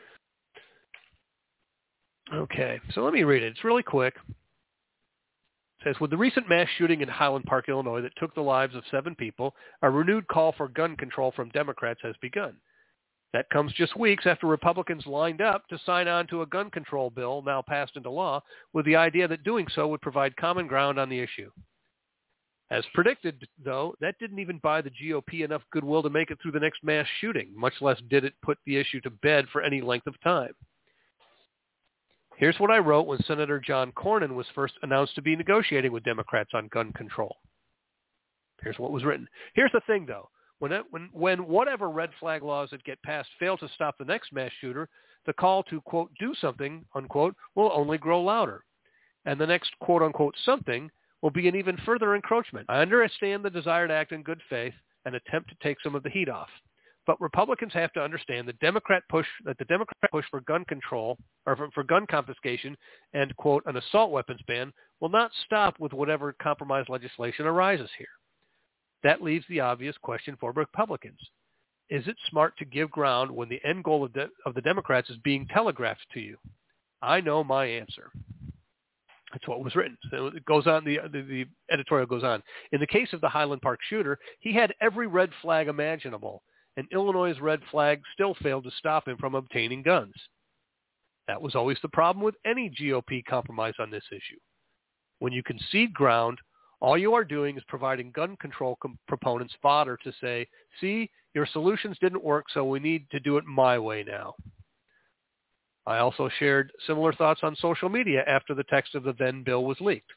Okay, so let me read it. It's really quick. It says, with the recent mass shooting in Highland Park, Illinois, that took the lives of 7 people, a renewed call for gun control from Democrats has begun. That comes just weeks after Republicans lined up to sign on to a gun control bill now passed into law with the idea that doing so would provide common ground on the issue. As predicted, though, that didn't even buy the GOP enough goodwill to make it through the next mass shooting, much less did it put the issue to bed for any length of time. Here's what I wrote when Senator John Cornyn was first announced to be negotiating with Democrats on gun control. Here's what was written. Here's the thing, though. When whatever red flag laws that get passed fail to stop the next mass shooter, the call to, quote, do something, unquote, will only grow louder. And the next, quote, unquote, something will be an even further encroachment. I understand the desire to act in good faith and attempt to take some of the heat off. But Republicans have to understand the Democrat push for gun control, or for gun confiscation and, quote, an assault weapons ban will not stop with whatever compromise legislation arises here. That leaves the obvious question for Republicans. Is it smart to give ground when the end goal of the Democrats is being telegraphed to you? I know my answer. That's what was written. So it goes on, the editorial goes on. In the case of the Highland Park shooter, he had every red flag imaginable, and Illinois' red flag still failed to stop him from obtaining guns. That was always the problem with any GOP compromise on this issue. When you concede ground, all you are doing is providing gun control proponents fodder to say, see, your solutions didn't work, so we need to do it my way now. I also shared similar thoughts on social media after the text of the then bill was leaked.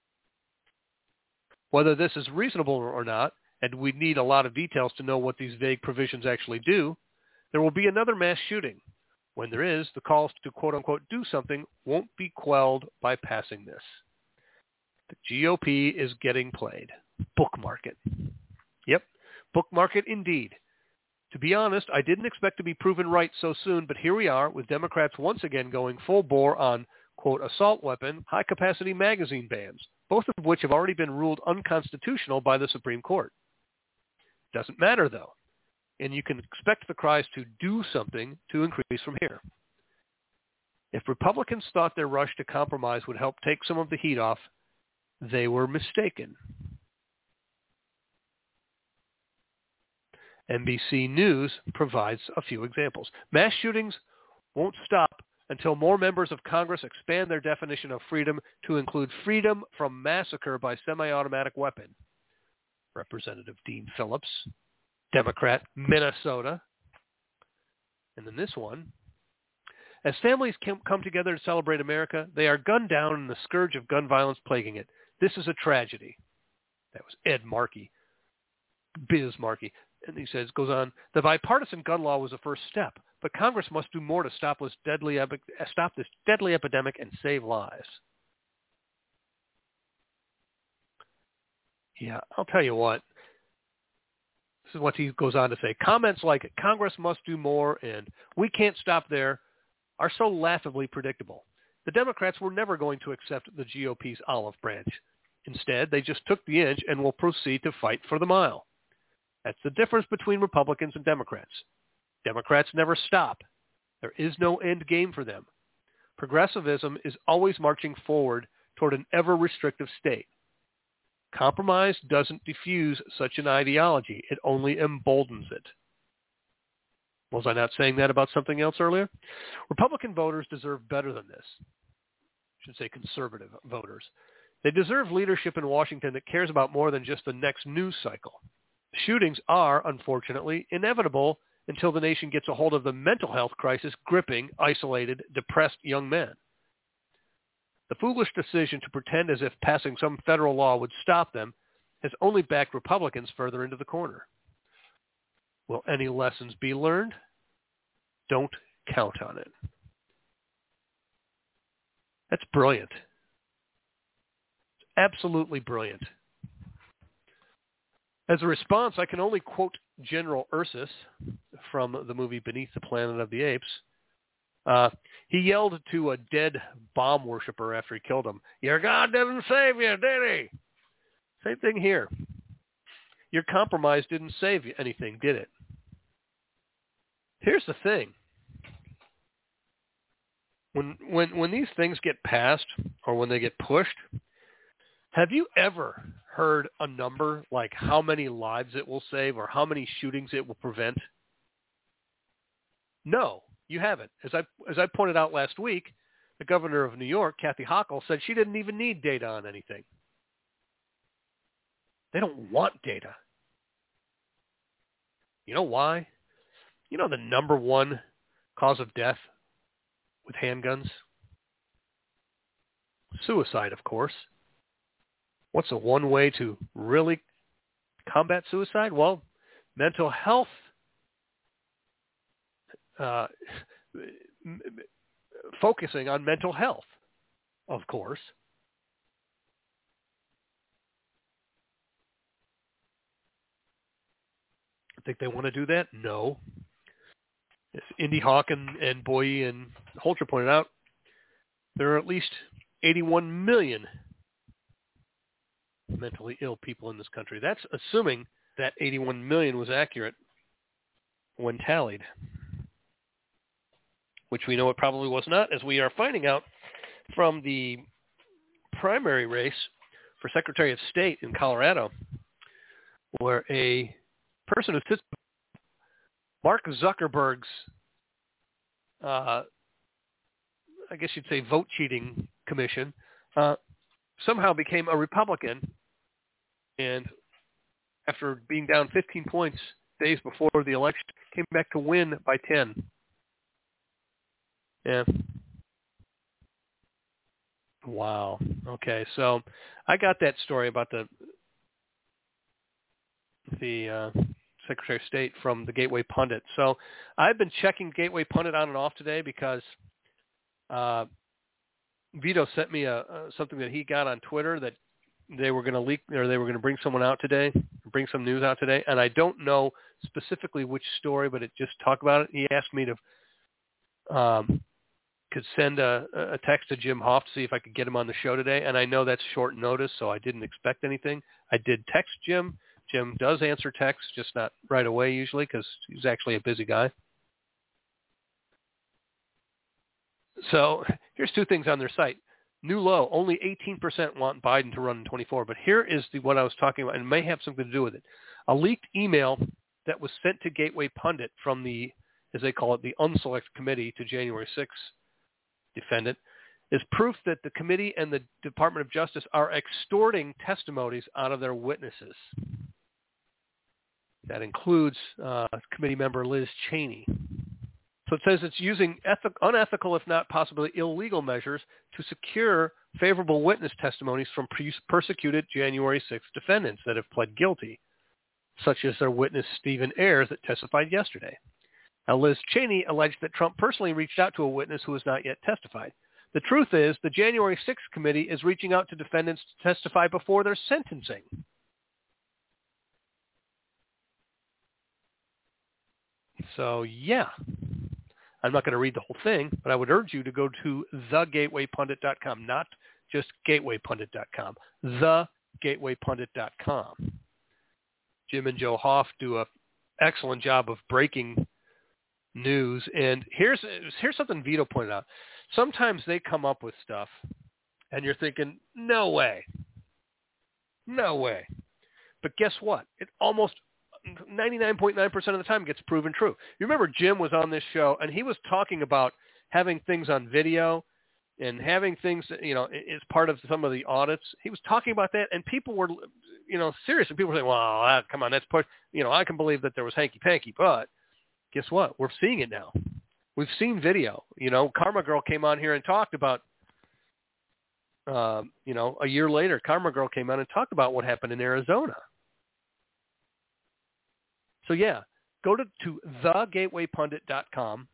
Whether this is reasonable or not, and we need a lot of details to know what these vague provisions actually do, there will be another mass shooting. When there is, the calls to quote-unquote do something won't be quelled by passing this. The GOP is getting played. Bookmark it. Yep, bookmark it indeed. To be honest, I didn't expect to be proven right so soon, but here we are with Democrats once again going full bore on, quote, assault weapon, high-capacity magazine bans, both of which have already been ruled unconstitutional by the Supreme Court. Doesn't matter, though, and you can expect the cries to do something to increase from here. If Republicans thought their rush to compromise would help take some of the heat off, they were mistaken. NBC News provides a few examples. Mass shootings won't stop until more members of Congress expand their definition of freedom to include freedom from massacre by semi-automatic weapon. Representative Dean Phillips, Democrat, Minnesota. And then this one. As families come together to celebrate America, they are gunned down and the scourge of gun violence plaguing it. This is a tragedy. That was Ed Markey, Biz Markey. And he says, goes on, the bipartisan gun law was a first step, but Congress must do more to stop this deadly epidemic and save lives. Yeah, I'll tell you what. This is what he goes on to say. Comments like Congress must do more and we can't stop there are so laughably predictable. The Democrats were never going to accept the GOP's olive branch. Instead, they just took the inch and will proceed to fight for the mile. That's the difference between Republicans and Democrats. Democrats never stop. There is no end game for them. Progressivism is always marching forward toward an ever-restrictive state. Compromise doesn't diffuse such an ideology. It only emboldens it. Was I not saying that about something else earlier? Republican voters deserve better than this. I should say conservative voters. They deserve leadership in Washington that cares about more than just the next news cycle. Shootings are, unfortunately, inevitable until the nation gets a hold of the mental health crisis gripping isolated, depressed young men. The foolish decision to pretend as if passing some federal law would stop them has only backed Republicans further into the corner. Will any lessons be learned? Don't count on it. That's brilliant. Absolutely brilliant. As a response, I can only quote General Ursus from the movie Beneath the Planet of the Apes. He yelled to a dead bomb worshiper after he killed him, "Your God didn't save you, did he?" Same thing here. Your compromise didn't save you anything, did it? Here's the thing. When these things get passed or when they get pushed, Have you ever heard a number like how many lives it will save or how many shootings it will prevent? No, you haven't. As I pointed out last week, the governor of New York, Kathy Hochul, said she didn't even need data on anything. They don't want data. You know why? You know the number one cause of death with handguns? Suicide, of course. What's the one way to really combat suicide? Well, mental health. Focusing on mental health, of course. I think they want to do that? No. As Indy Hawk and Boye and Holter pointed out, there are at least 81 million mentally ill people in this country. That's assuming that 81 million was accurate when tallied, which we know it probably was not, as we are finding out from the primary race for Secretary of State in Colorado, where a person who sits Mark Zuckerberg's, I guess you'd say, vote cheating commission, somehow became a Republican, and after being down 15 points days before the election, came back to win by 10. Yeah. Wow. Okay, so I got that story about the Secretary of State from the Gateway Pundit. So I've been checking Gateway Pundit on and off today because Vito sent me something that he got on Twitter that they were going to leak, or they were going to bring someone out today, bring some news out today, and I don't know specifically which story, but it just talked about it. He asked me to could send a text to Jim Hoft to see if I could get him on the show today, and I know that's short notice, so I didn't expect anything. I did text Jim. Jim does answer texts, just not right away usually because he's actually a busy guy. So here's two things on their site. New low, only 18% want Biden to run in 24. But here is what I was talking about, and it may have something to do with it. A leaked email that was sent to Gateway Pundit from the, as they call it, the unselect committee to January 6th defendant, is proof that the committee and the Department of Justice are extorting testimonies out of their witnesses. That includes committee member Liz Cheney. So it says it's using unethical, if not possibly illegal measures to secure favorable witness testimonies from persecuted January 6th defendants that have pled guilty, such as their witness Stephen Ayers that testified yesterday. Now, Liz Cheney alleged that Trump personally reached out to a witness who has not yet testified. The truth is the January 6th committee is reaching out to defendants to testify before their sentencing. So, yeah. I'm not going to read the whole thing, but I would urge you to go to thegatewaypundit.com, not just gatewaypundit.com, thegatewaypundit.com. Jim and Joe Hoff do an excellent job of breaking news. And here's something Vito pointed out. Sometimes they come up with stuff, and you're thinking, no way. No way. But guess what? It almost 99.9% of the time gets proven true. You remember Jim was on this show, and he was talking about having things on video and having things that, as part of some of the audits. He was talking about that, and people were, serious. And people were saying, well, come on, that's part, I can believe that there was hanky-panky, but guess what? We're seeing it now. We've seen video. Karma Girl came on here and talked about, a year later, Karma Girl came on and talked about what happened in Arizona. So, yeah, go to thegatewaypundit.com,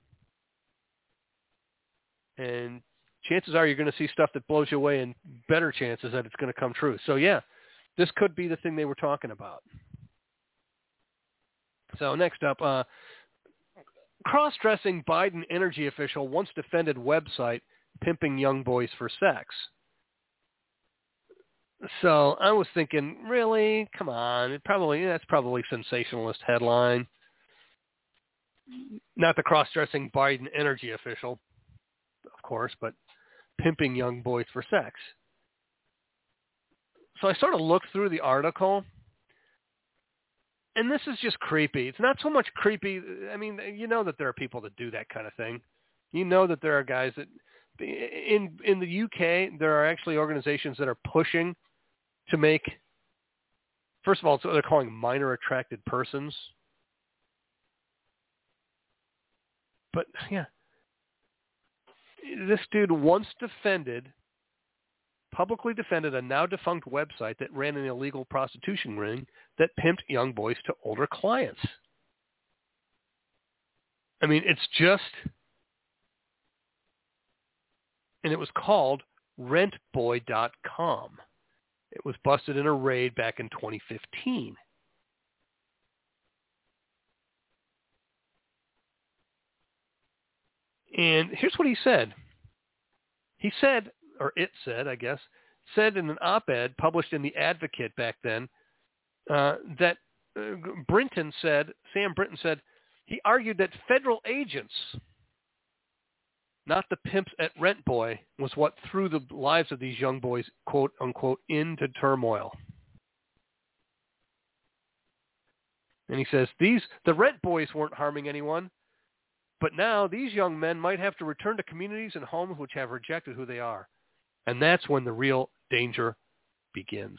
and chances are you're going to see stuff that blows you away, and better chances that it's going to come true. So, yeah, this could be the thing they were talking about. So, next up, cross-dressing Biden energy official once defended website pimping young boys for sex. So I was thinking, really? Come on. That's probably sensationalist headline. Not the cross-dressing Biden energy official, of course, but pimping young boys for sex. So I sort of looked through the article, and this is just creepy. It's not so much creepy. I mean, you know that there are people that do that kind of thing. You know that there are guys that, in the UK, there are actually organizations that are pushing to make, first of all, so they're calling minor attracted persons. But, yeah, this dude once publicly defended a now-defunct website that ran an illegal prostitution ring that pimped young boys to older clients. I mean, it's just... And it was called rentboy.com. It was busted in a raid back in 2015. And here's what he said. He said, or it said, I guess, said in an op-ed published in The Advocate back then, that Sam Brinton said, he argued that federal agents, not the pimps at Rent Boy, was what threw the lives of these young boys, quote unquote, into turmoil. And he says, the Rent Boys weren't harming anyone, but now these young men might have to return to communities and homes which have rejected who they are. And that's when the real danger begins.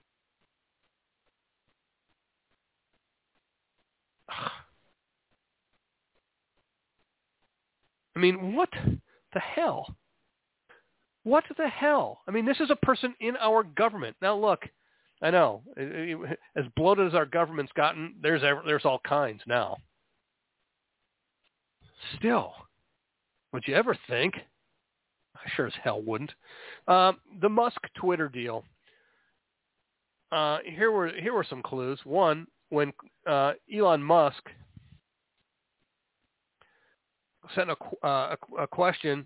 I mean, what the hell? What the hell? I mean, this is a person in our government. Now, look, I know, as bloated as our government's gotten, there's all kinds now. Still, would you ever think? I sure as hell wouldn't. The Musk Twitter deal. Here were some clues. One, when Elon Musk sent a question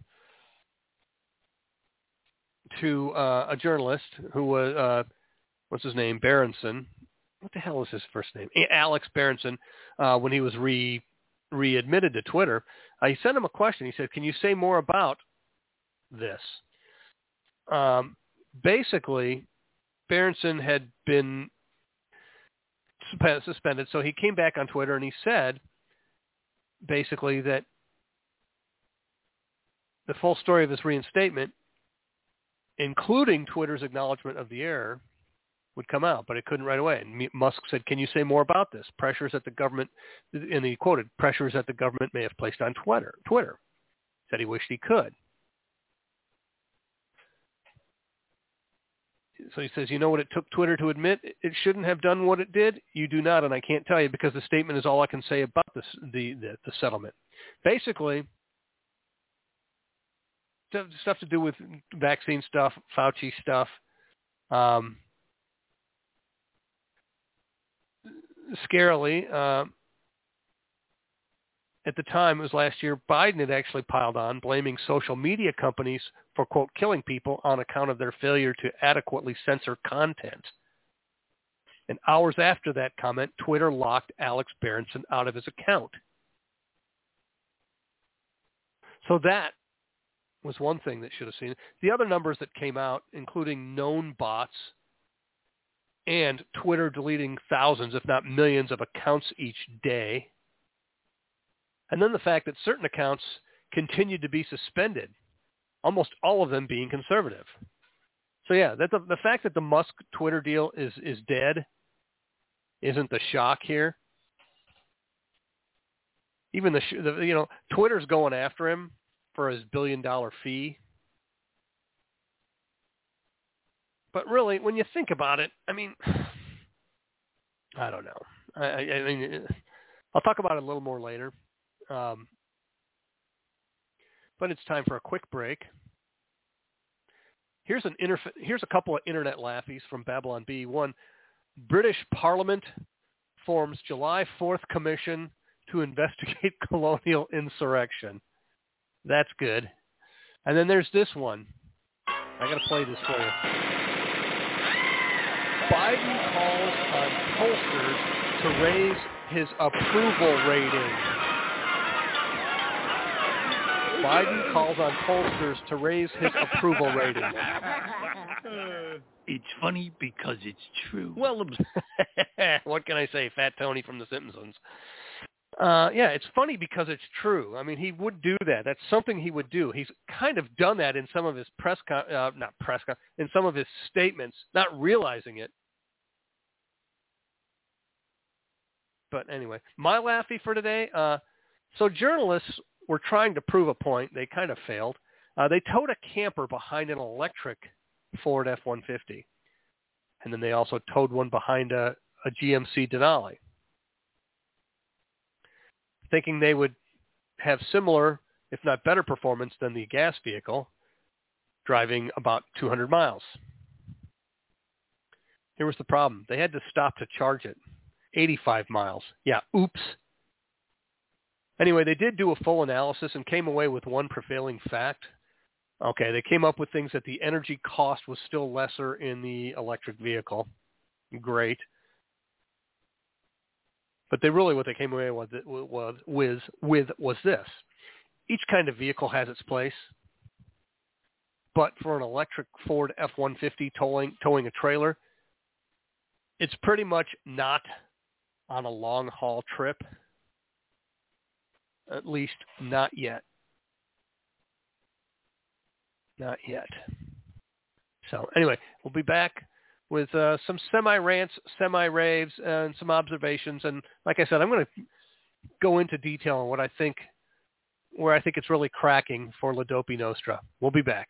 to a journalist who was, what's his name, Berenson. What the hell is his first name? Alex Berenson, when he was readmitted to Twitter. He sent him a question. He said, can you say more about this? Basically, Berenson had been suspended, so he came back on Twitter and he said, basically, that the full story of his reinstatement, including Twitter's acknowledgement of the error, would come out, but it couldn't right away. And Musk said, can you say more about this? Pressures that the government, and he quoted, pressures that the government may have placed on Twitter. Said he wished he could. So he says, you know what it took Twitter to admit it shouldn't have done what it did? You do not, and I can't tell you because the statement is all I can say about this, the settlement. Basically, stuff to do with vaccine stuff, Fauci stuff. Scarily, at the time, it was last year, Biden had actually piled on, blaming social media companies for, quote, killing people on account of their failure to adequately censor content. And hours after that comment, Twitter locked Alex Berenson out of his account. So that was one thing that should have seen it. The other numbers that came out, including known bots and Twitter deleting thousands, if not millions, of accounts each day, and then the fact that certain accounts continued to be suspended, almost all of them being conservative. So yeah, the fact that the Musk Twitter deal is dead isn't the shock here. Even Twitter's going after him for his $1 billion fee. But really, when you think about it, I mean, I don't know. I mean, I'll talk about it a little more later. But it's time for a quick break. Here's a couple of internet laughies from Babylon Bee. One, British Parliament forms July 4th commission to investigate colonial insurrection. That's good. And then there's this one. I got to play this for you. Biden calls on pollsters to raise his approval rating. Biden calls on pollsters to raise his approval rating. It's funny because it's true. Well, what can I say? Fat Tony from The Simpsons. Yeah, it's funny because it's true. I mean, he would do that. That's something he would do. He's kind of done that in some of his in some of his statements, not realizing it. But anyway, my Laffy for today. So journalists were trying to prove a point. They kind of failed. They towed a camper behind an electric Ford F-150. And then they also towed one behind a GMC Denali, thinking they would have similar, if not better performance than the gas vehicle, driving about 200 miles. Here was the problem. They had to stop to charge it. 85 miles. Yeah, oops. Anyway, they did do a full analysis and came away with one prevailing fact. Okay, they came up with things that the energy cost was still lesser in the electric vehicle. Great. But what they came away with was this. Each kind of vehicle has its place. But for an electric Ford F-150 towing a trailer, it's pretty much not on a long-haul trip. At least not yet. Not yet. So anyway, we'll be back with some semi-rants, semi-raves, and some observations. And like I said, I'm going to go into detail on where I think it's really cracking for La Dopi Nostra. We'll be back.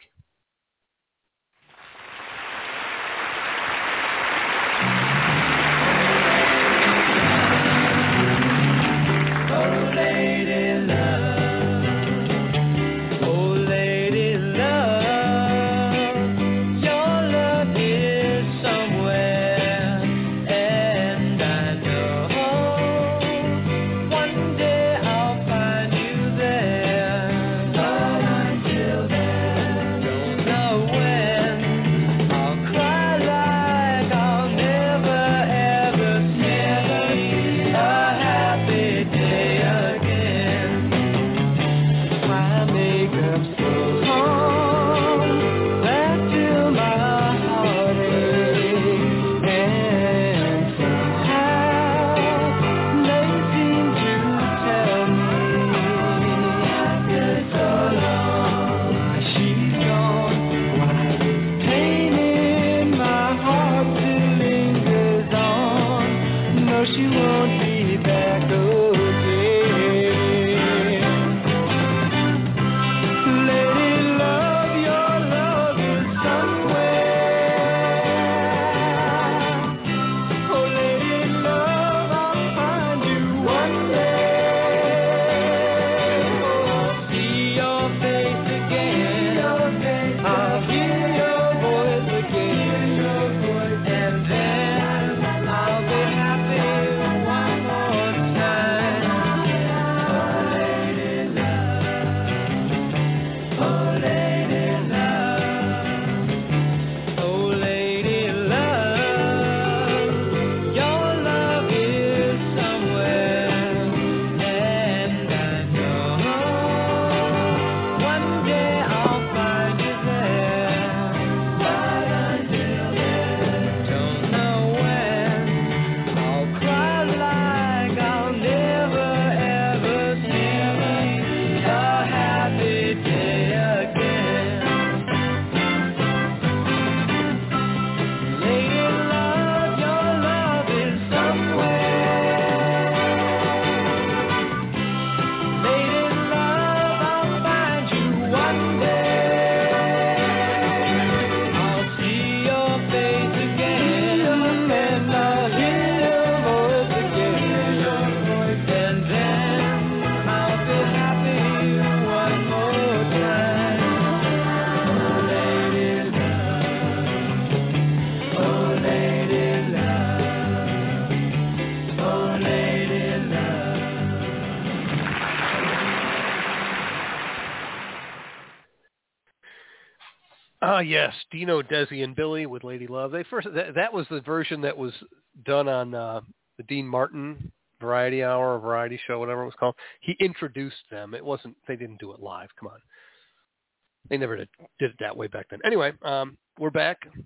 Yes, Dino, Desi, and Billy with Lady Love. That was the version that was done on the Dean Martin Variety Hour or Variety Show, whatever it was called. He introduced them. They didn't do it live. Come on. They never did it that way back then. Anyway, we're back.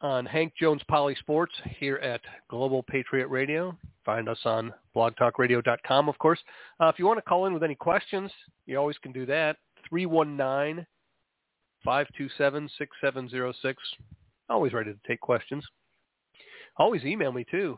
on Hank Jones Poly Sports here at Global Patriot Radio. Find us on blogtalkradio.com, of course. If you want to call in with any questions, you always can do that. 319-527-6706. Always ready to take questions. Always email me, too,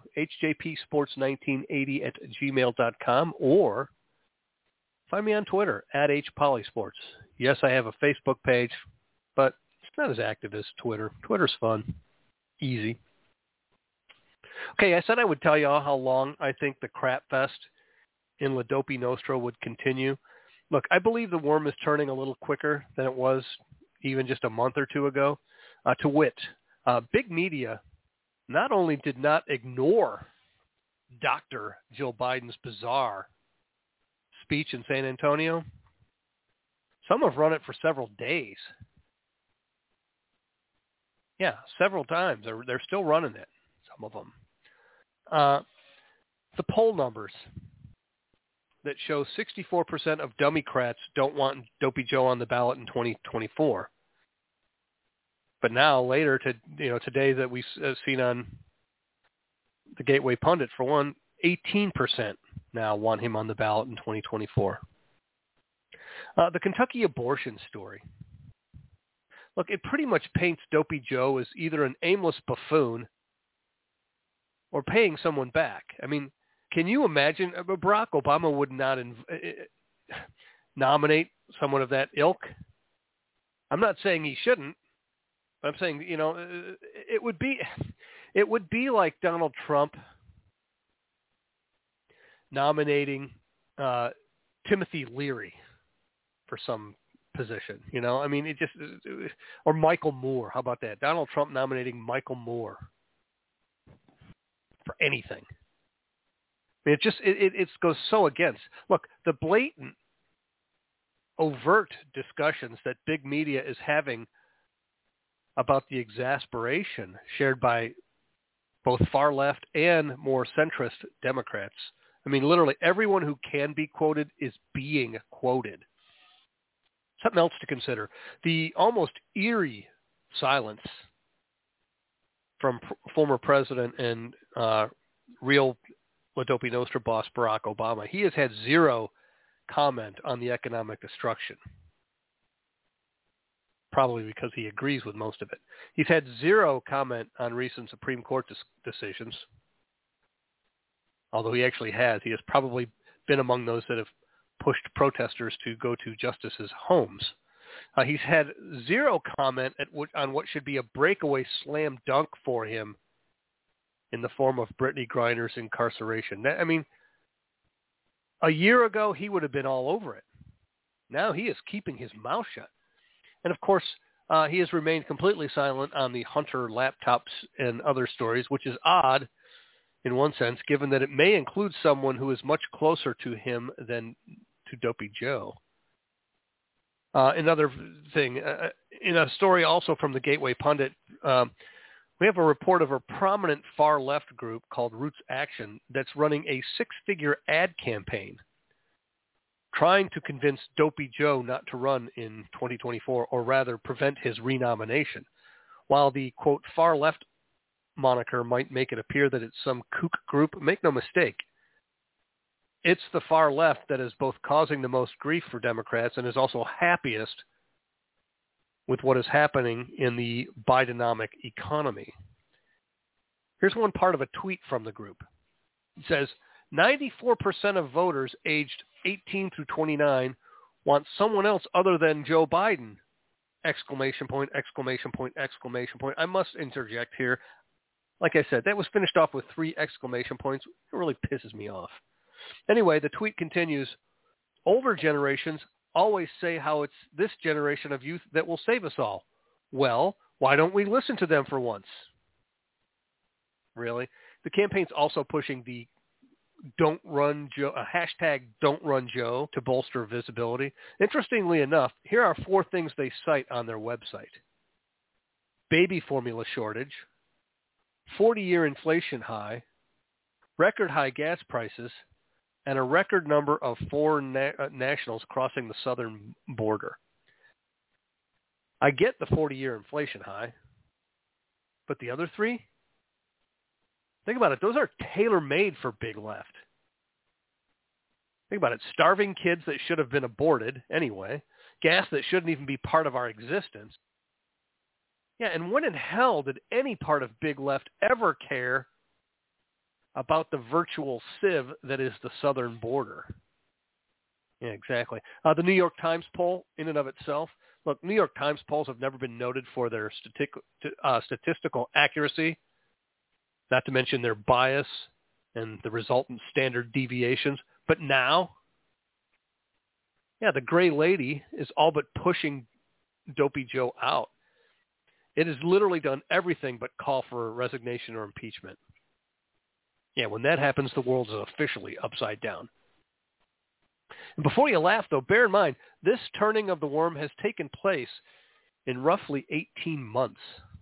hjpsports1980@gmail.com, or find me on Twitter, @HPolysports. Yes, I have a Facebook page, but it's not as active as Twitter. Twitter's fun. Easy. Okay, I said I would tell you all how long I think the crap fest in La Dopi Nostra would continue. Look, I believe the worm is turning a little quicker than it was even just a month or two ago. To wit, big media not only did not ignore Dr. Joe Biden's bizarre speech in San Antonio, some have run it for several days. Yeah, several times. They're still running it, some of them. The poll numbers that show 64% of Democrats don't want Dopey Joe on the ballot in 2024. But now, later, today that we've seen on the Gateway Pundit, for one, 18% now want him on the ballot in 2024. The Kentucky abortion story. Look, it pretty much paints Dopey Joe as either an aimless buffoon or paying someone back. I mean, can you imagine? Barack Obama would not nominate someone of that ilk. I'm not saying he shouldn't. I'm saying, it would be like Donald Trump nominating Timothy Leary for some position. I mean, or Michael Moore. How about that? Donald Trump nominating Michael Moore for anything. I mean, it goes so against. Look, the blatant, overt discussions that big media is having about the exasperation shared by both far left and more centrist Democrats. I mean, literally everyone who can be quoted is being quoted. Something else to consider. The almost eerie silence from former president and real La Dopi Nostra boss Barack Obama. He has had zero comment on the economic destruction. Probably because he agrees with most of it. He's had zero comment on recent Supreme Court decisions, although he actually has. He has probably been among those that have pushed protesters to go to justices' homes. He's had zero comment on what should be a breakaway slam dunk for him in the form of Brittany Griner's incarceration. I mean, a year ago, he would have been all over it. Now he is keeping his mouth shut. And, of course, he has remained completely silent on the Hunter laptops and other stories, which is odd in one sense, given that it may include someone who is much closer to him than to Dopey Joe. Another thing, in a story also from the Gateway Pundit, we have a report of a prominent far-left group called Roots Action that's running a six-figure ad campaign trying to convince Dopey Joe not to run in 2024, or rather prevent his renomination. While the, quote, far-left moniker might make it appear that it's some kook group, make no mistake. It's the far left that is both causing the most grief for Democrats and is also happiest with what is happening in the Bidenomic economy. Here's one part of a tweet from the group. It says, 94% of voters aged 18 through 29 want someone else other than Joe Biden! Exclamation point, exclamation point, exclamation point. I must interject here. Like I said, that was finished off with 3 exclamation points. It really pisses me off. Anyway, the tweet continues, older generations always say how it's this generation of youth that will save us all. Well, why don't we listen to them for once? Really? The campaign's also pushing the Don't Run Joe, hashtag Don't Run Joe to bolster visibility. Interestingly enough, here are 4 things they cite on their website. Baby formula shortage, 40-year inflation high, record high gas prices, and a record number of foreign nationals crossing the southern border. I get the 40-year inflation high. But the other three, think about it. Those are tailor-made for big left. Think about it. Starving kids that should have been aborted anyway. Gas that shouldn't even be part of our existence. Yeah, and when in hell did any part of big left ever care about the virtual sieve that is the southern border? Yeah, exactly. The New York Times poll in and of itself. Look, New York Times polls have never been noted for their statistical accuracy, not to mention their bias and the resultant standard deviations. But now, yeah, the gray lady is all but pushing Dopey Joe out. It has literally done everything but call for resignation or impeachment. Yeah, when that happens, the world is officially upside down. And before you laugh, though, bear in mind, this turning of the worm has taken place in roughly 18 months.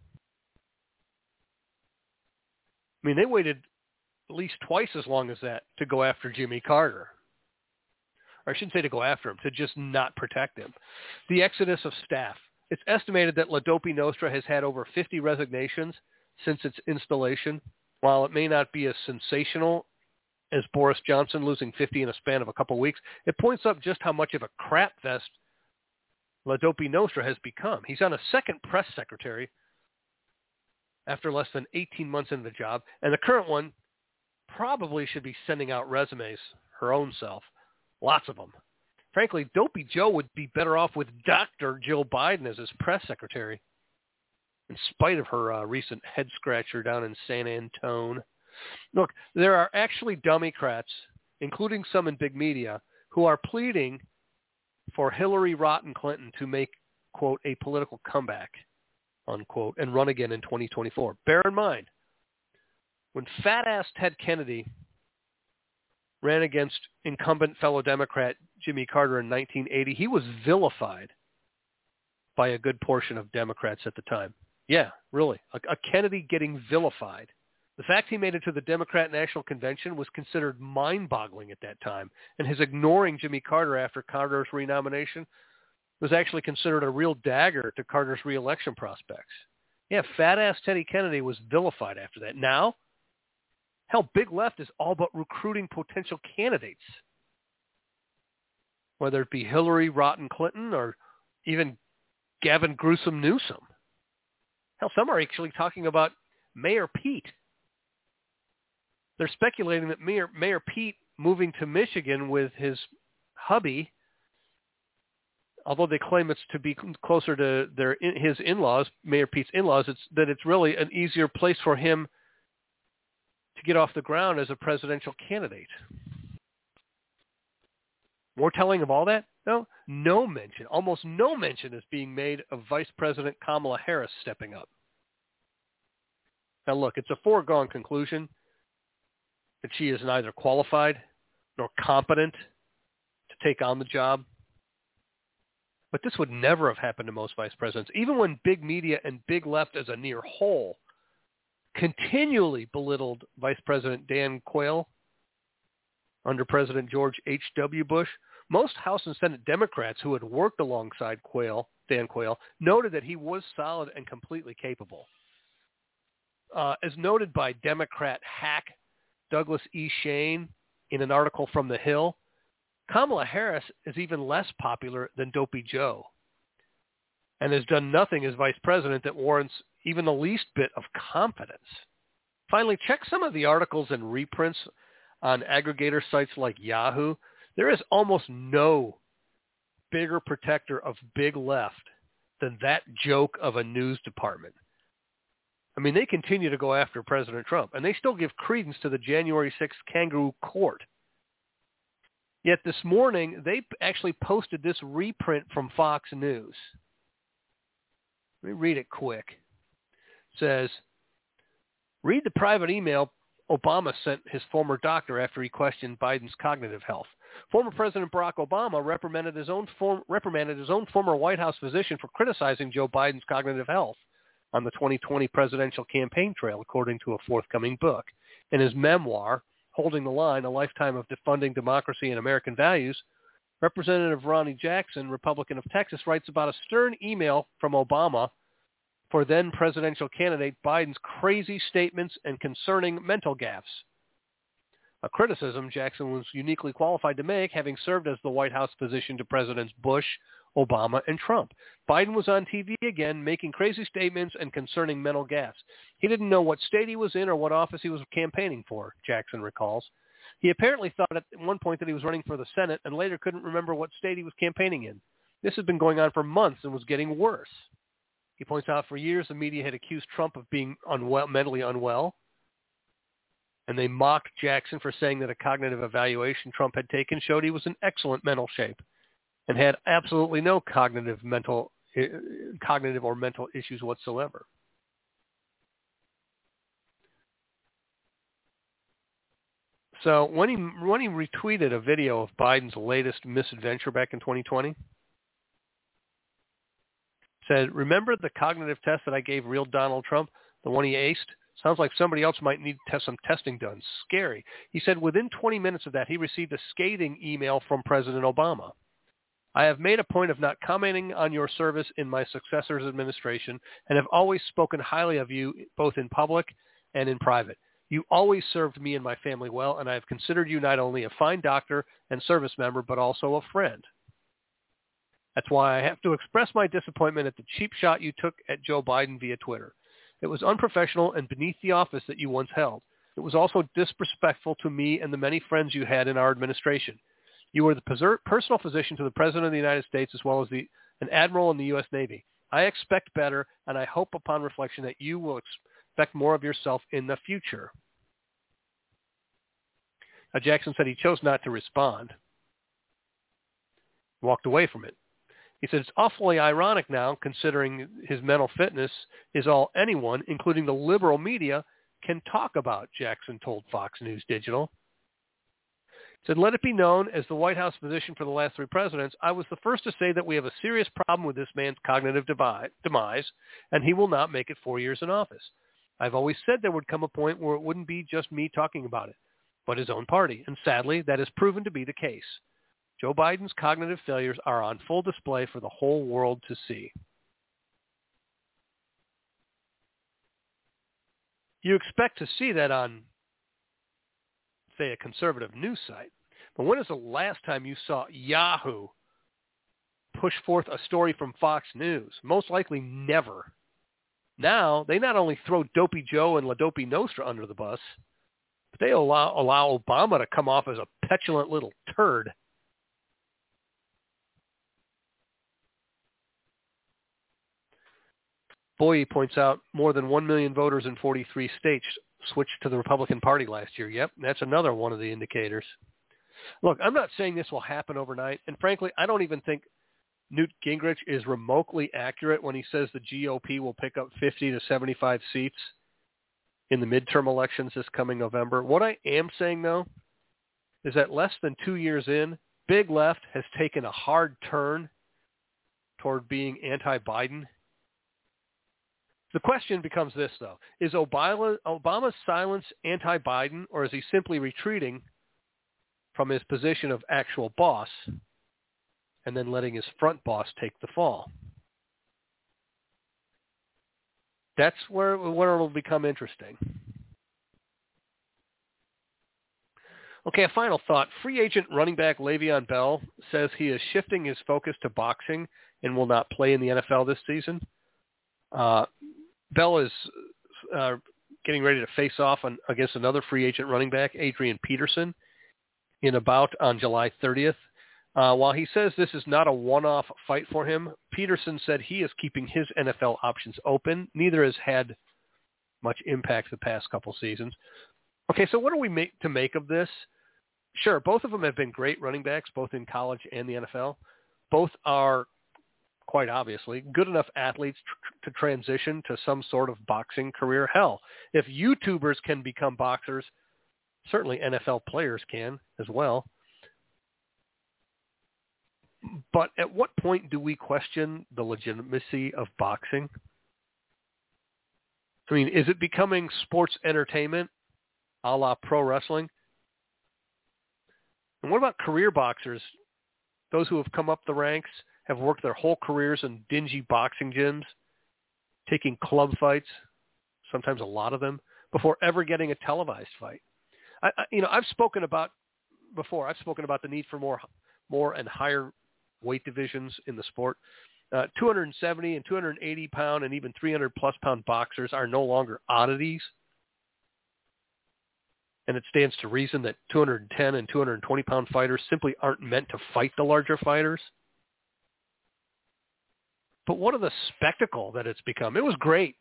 I mean, they waited at least twice as long as that to go after Jimmy Carter. Or I shouldn't say to go after him, to just not protect him. The exodus of staff. It's estimated that La Dopey Nostra has had over 50 resignations since its installation. While it may not be as sensational as Boris Johnson losing 50 in a span of a couple of weeks, it points up just how much of a crap fest La Dopey Nostra has become. He's on a second press secretary after less than 18 months into the job, and the current one probably should be sending out resumes her own self. Lots of them. Frankly, Dopey Joe would be better off with Dr. Jill Biden as his press secretary, in spite of her recent head-scratcher down in San Antone. Look, there are actually Democrats, including some in big media, who are pleading for Hillary Rotten Clinton to make, quote, a political comeback, unquote, and run again in 2024. Bear in mind, when fat-ass Ted Kennedy ran against incumbent fellow Democrat Jimmy Carter in 1980, he was vilified by a good portion of Democrats at the time. Yeah, really. A Kennedy getting vilified. The fact he made it to the Democrat National Convention was considered mind-boggling at that time, and his ignoring Jimmy Carter after Carter's renomination was actually considered a real dagger to Carter's re-election prospects. Yeah, fat-ass Teddy Kennedy was vilified after that. Now, hell, Big Left is all but recruiting potential candidates, whether it be Hillary Rotten Clinton or even Gavin Gruesome Newsom. Hell, some are actually talking about Mayor Pete. They're speculating that Mayor Pete moving to Michigan with his hubby, although they claim it's to be closer to his in-laws, Mayor Pete's in-laws, it's really an easier place for him to get off the ground as a presidential candidate. More telling of all that? No mention, almost no mention is being made of Vice President Kamala Harris stepping up. Now look, it's a foregone conclusion that she is neither qualified nor competent to take on the job. But this would never have happened to most vice presidents, even when big media and big left as a near whole continually belittled Vice President Dan Quayle under President George H.W. Bush. Most House and Senate Democrats who had worked alongside Dan Quayle, noted that he was solid and completely capable. As noted by Democrat hack Douglas E. Shane in an article from The Hill, Kamala Harris is even less popular than Dopey Joe and has done nothing as vice president that warrants even the least bit of confidence. Finally, check some of the articles and reprints on aggregator sites like Yahoo. There is almost no bigger protector of big left than that joke of a news department. I mean, they continue to go after President Trump, and they still give credence to the January 6th kangaroo court. Yet this morning, they actually posted this reprint from Fox News. Let me read it quick. It says, read the private email Obama sent his former doctor after he questioned Biden's cognitive health. Former President Barack Obama reprimanded his own former White House physician for criticizing Joe Biden's cognitive health on the 2020 presidential campaign trail, according to a forthcoming book. In his memoir, Holding the Line, A Lifetime of Defunding Democracy and American Values, Representative Ronnie Jackson, Republican of Texas, writes about a stern email from Obama for then presidential candidate Biden's crazy statements and concerning mental gaffes. A criticism Jackson was uniquely qualified to make, having served as the White House physician to Presidents Bush, Obama, and Trump. Biden was on TV again, making crazy statements and concerning mental gaffes. He didn't know what state he was in or what office he was campaigning for, Jackson recalls. He apparently thought at one point that he was running for the Senate and later couldn't remember what state he was campaigning in. This had been going on for months and was getting worse. He points out for years the media had accused Trump of being mentally unwell. And they mocked Jackson for saying that a cognitive evaluation Trump had taken showed he was in excellent mental shape and had absolutely no cognitive or mental issues whatsoever. So when he retweeted a video of Biden's latest misadventure back in 2020, said, "Remember the cognitive test that I gave real Donald Trump, the one he aced? Sounds like somebody else might need some testing done. Scary." He said within 20 minutes of that, he received a scathing email from President Obama. "I have made a point of not commenting on your service in my successor's administration and have always spoken highly of you both in public and in private. You always served me and my family well, and I have considered you not only a fine doctor and service member, but also a friend. That's why I have to express my disappointment at the cheap shot you took at Joe Biden via Twitter. It was unprofessional and beneath the office that you once held. It was also disrespectful to me and the many friends you had in our administration. You were the personal physician to the President of the United States as well as an admiral in the U.S. Navy. I expect better, and I hope upon reflection that you will expect more of yourself in the future." Now, Jackson said he chose not to respond. Walked away from it. He said, "It's awfully ironic now, considering his mental fitness is all anyone, including the liberal media, can talk about," Jackson told Fox News Digital. He said, "Let it be known, as the White House physician for the last three presidents, I was the first to say that we have a serious problem with this man's cognitive demise, and he will not make it 4 years in office. I've always said there would come a point where it wouldn't be just me talking about it, but his own party, and sadly, that has proven to be the case. Joe Biden's cognitive failures are on full display for the whole world to see." You expect to see that on, say, a conservative news site. But when is the last time you saw Yahoo push forth a story from Fox News? Most likely never. Now, they not only throw Dopey Joe and La Dopey Nostra under the bus, but they allow Obama to come off as a petulant little turd. Boye points out more than 1 million voters in 43 states switched to the Republican Party last year. Yep, that's another one of the indicators. Look, I'm not saying this will happen overnight, and frankly, I don't even think Newt Gingrich is remotely accurate when he says the GOP will pick up 50 to 75 seats in the midterm elections this coming November. What I am saying, though, is that less than 2 years in, Big Left has taken a hard turn toward being anti-Biden. The question becomes this, though. Is Obama's silence anti-Biden, or is he simply retreating from his position of actual boss and then letting his front boss take the fall? That's where it'll become interesting. Okay, a final thought. Free agent running back Le'Veon Bell says he is shifting his focus to boxing and will not play in the NFL this season. Bell is getting ready to face off against another free agent running back, Adrian Peterson, in a bout on July 30th. While he says this is not a one-off fight for him, Peterson said he is keeping his NFL options open. Neither has had much impact the past couple seasons. Okay, so what do we make of this? Sure, both of them have been great running backs, both in college and the NFL. Both are, quite obviously, good enough athletes to transition to some sort of boxing career. Hell, if YouTubers can become boxers, certainly NFL players can as well. But at what point do we question the legitimacy of boxing? I mean, is it becoming sports entertainment a la pro wrestling? And what about career boxers, those who have come up the ranks, have worked their whole careers in dingy boxing gyms, taking club fights, sometimes a lot of them, before ever getting a televised fight. I've spoken about the need for more and higher weight divisions in the sport. 270 and 280 pound and even 300 plus pound boxers are no longer oddities. And it stands to reason that 210 and 220 pound fighters simply aren't meant to fight the larger fighters. But what a spectacle that it's become. It was great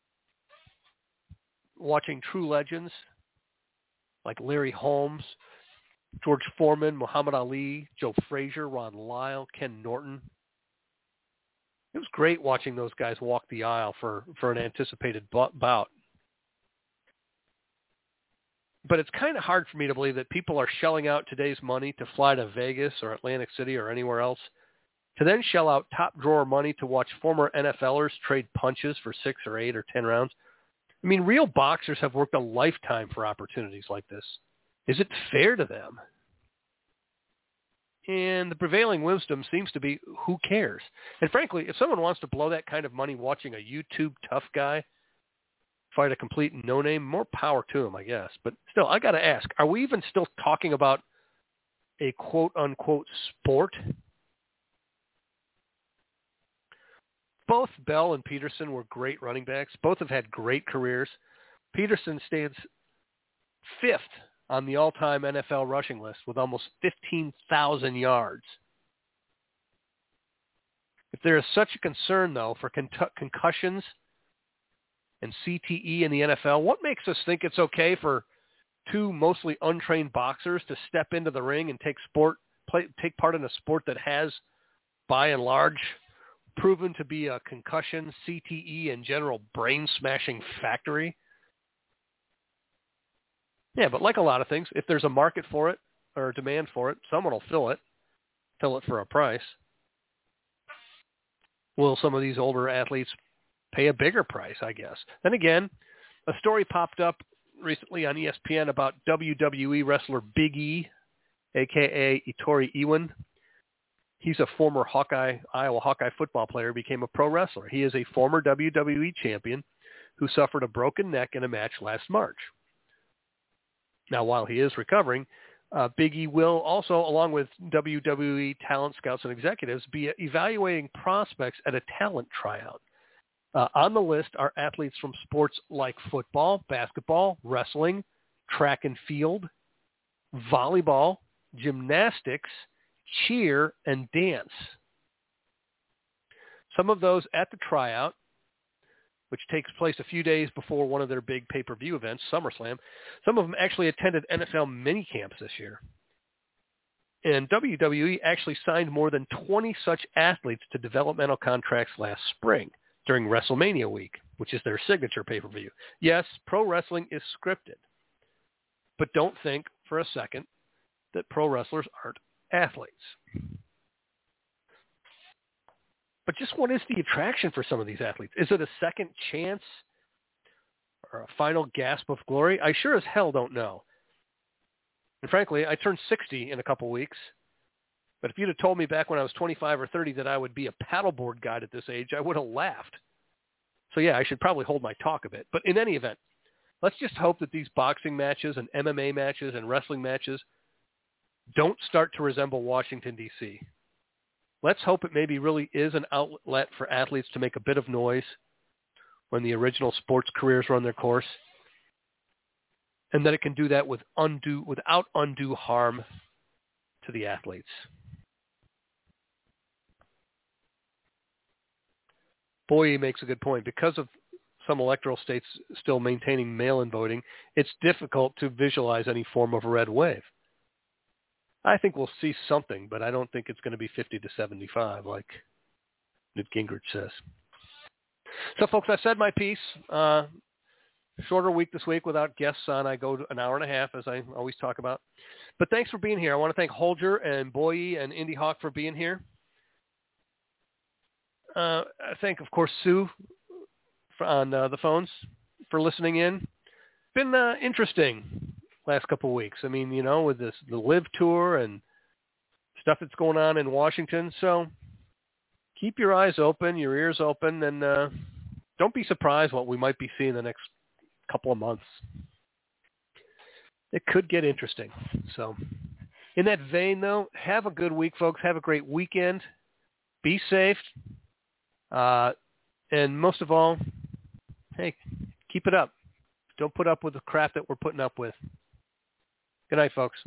watching true legends like Larry Holmes, George Foreman, Muhammad Ali, Joe Frazier, Ron Lyle, Ken Norton. It was great watching those guys walk the aisle for an anticipated bout. But it's kind of hard for me to believe that people are shelling out today's money to fly to Vegas or Atlantic City or anywhere else, to then shell out top-drawer money to watch former NFLers trade punches for 6 or 8 or 10 rounds. I mean, real boxers have worked a lifetime for opportunities like this. Is it fair to them? And the prevailing wisdom seems to be, who cares? And frankly, if someone wants to blow that kind of money watching a YouTube tough guy fight a complete no-name, more power to him, I guess. But still, I got to ask, are we even still talking about a quote-unquote sport? Both Bell and Peterson were great running backs. Both have had great careers. Peterson stands 5th on the all-time NFL rushing list with almost 15,000 yards. If there is such a concern, though, for concussions and CTE in the NFL, what makes us think it's okay for two mostly untrained boxers to step into the ring and take part in a sport that has, by and large, proven to be a concussion, CTE, and general brain-smashing factory? Yeah, but like a lot of things, if there's a market for it or a demand for it, someone will fill it for a price. Will some of these older athletes pay a bigger price, I guess? Then again, a story popped up recently on ESPN about WWE wrestler Big E, a.k.a. Itori Iwan. He's a former Iowa Hawkeye football player, became a pro wrestler. He is a former WWE champion who suffered a broken neck in a match last March. Now, while he is recovering, Big E will also, along with WWE talent scouts and executives, be evaluating prospects at a talent tryout. On the list are athletes from sports like football, basketball, wrestling, track and field, volleyball, gymnastics, cheer, and dance. Some of those at the tryout, which takes place a few days before one of their big pay-per-view events, SummerSlam, some of them actually attended NFL minicamps this year. And WWE actually signed more than 20 such athletes to developmental contracts last spring during WrestleMania week, which is their signature pay-per-view. Yes, pro wrestling is scripted, but don't think for a second that pro wrestlers aren't athletes. But just what is the attraction for some of these athletes? Is it a second chance or a final gasp of glory? I sure as hell don't know. And frankly, I turned 60 in a couple weeks. But if you'd have told me back when I was 25 or 30 that I would be a paddleboard guide at this age, I would have laughed. So yeah, I should probably hold my talk a bit. But in any event, let's just hope that these boxing matches and MMA matches and wrestling matches don't start to resemble Washington, D.C. Let's hope it maybe really is an outlet for athletes to make a bit of noise when the original sports careers run their course, and that it can do that without undue harm to the athletes. Boye makes a good point. Because of some electoral states still maintaining mail-in voting, it's difficult to visualize any form of red wave. I think we'll see something, but I don't think it's going to be 50 to 75 like Newt Gingrich says. So, folks, I've said my piece. Shorter week this week without guests on. I go to an hour and a half, as I always talk about. But thanks for being here. I want to thank Holger and Boye and Indy Hawk for being here. I thank, of course, Sue on the phones for listening in. Been interesting last couple of weeks. I mean, with the Live Tour and stuff that's going on in Washington. So keep your eyes open, your ears open, and don't be surprised what we might be seeing the next couple of months. It could get interesting. So in that vein, though, have a good week, folks. Have a great weekend. Be safe. And most of all, hey, keep it up. Don't put up with the crap that we're putting up with. Good night, folks.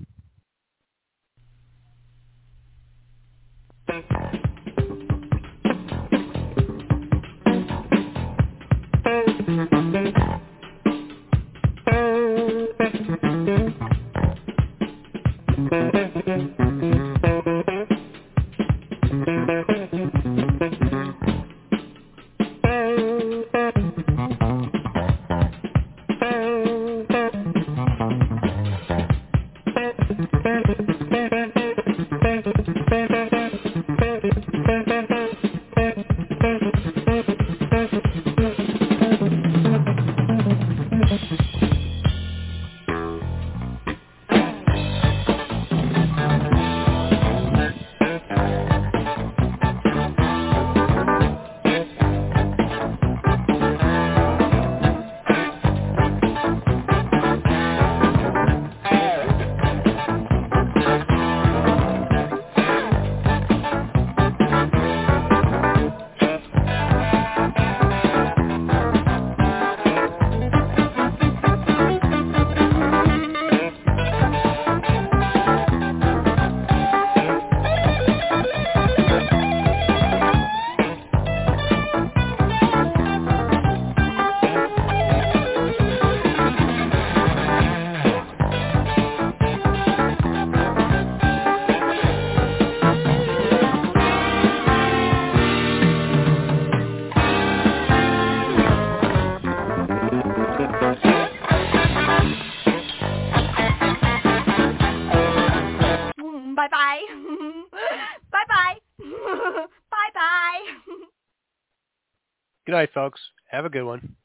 Bye-bye. Bye-bye. Bye-bye. Good night, folks. Have a good one.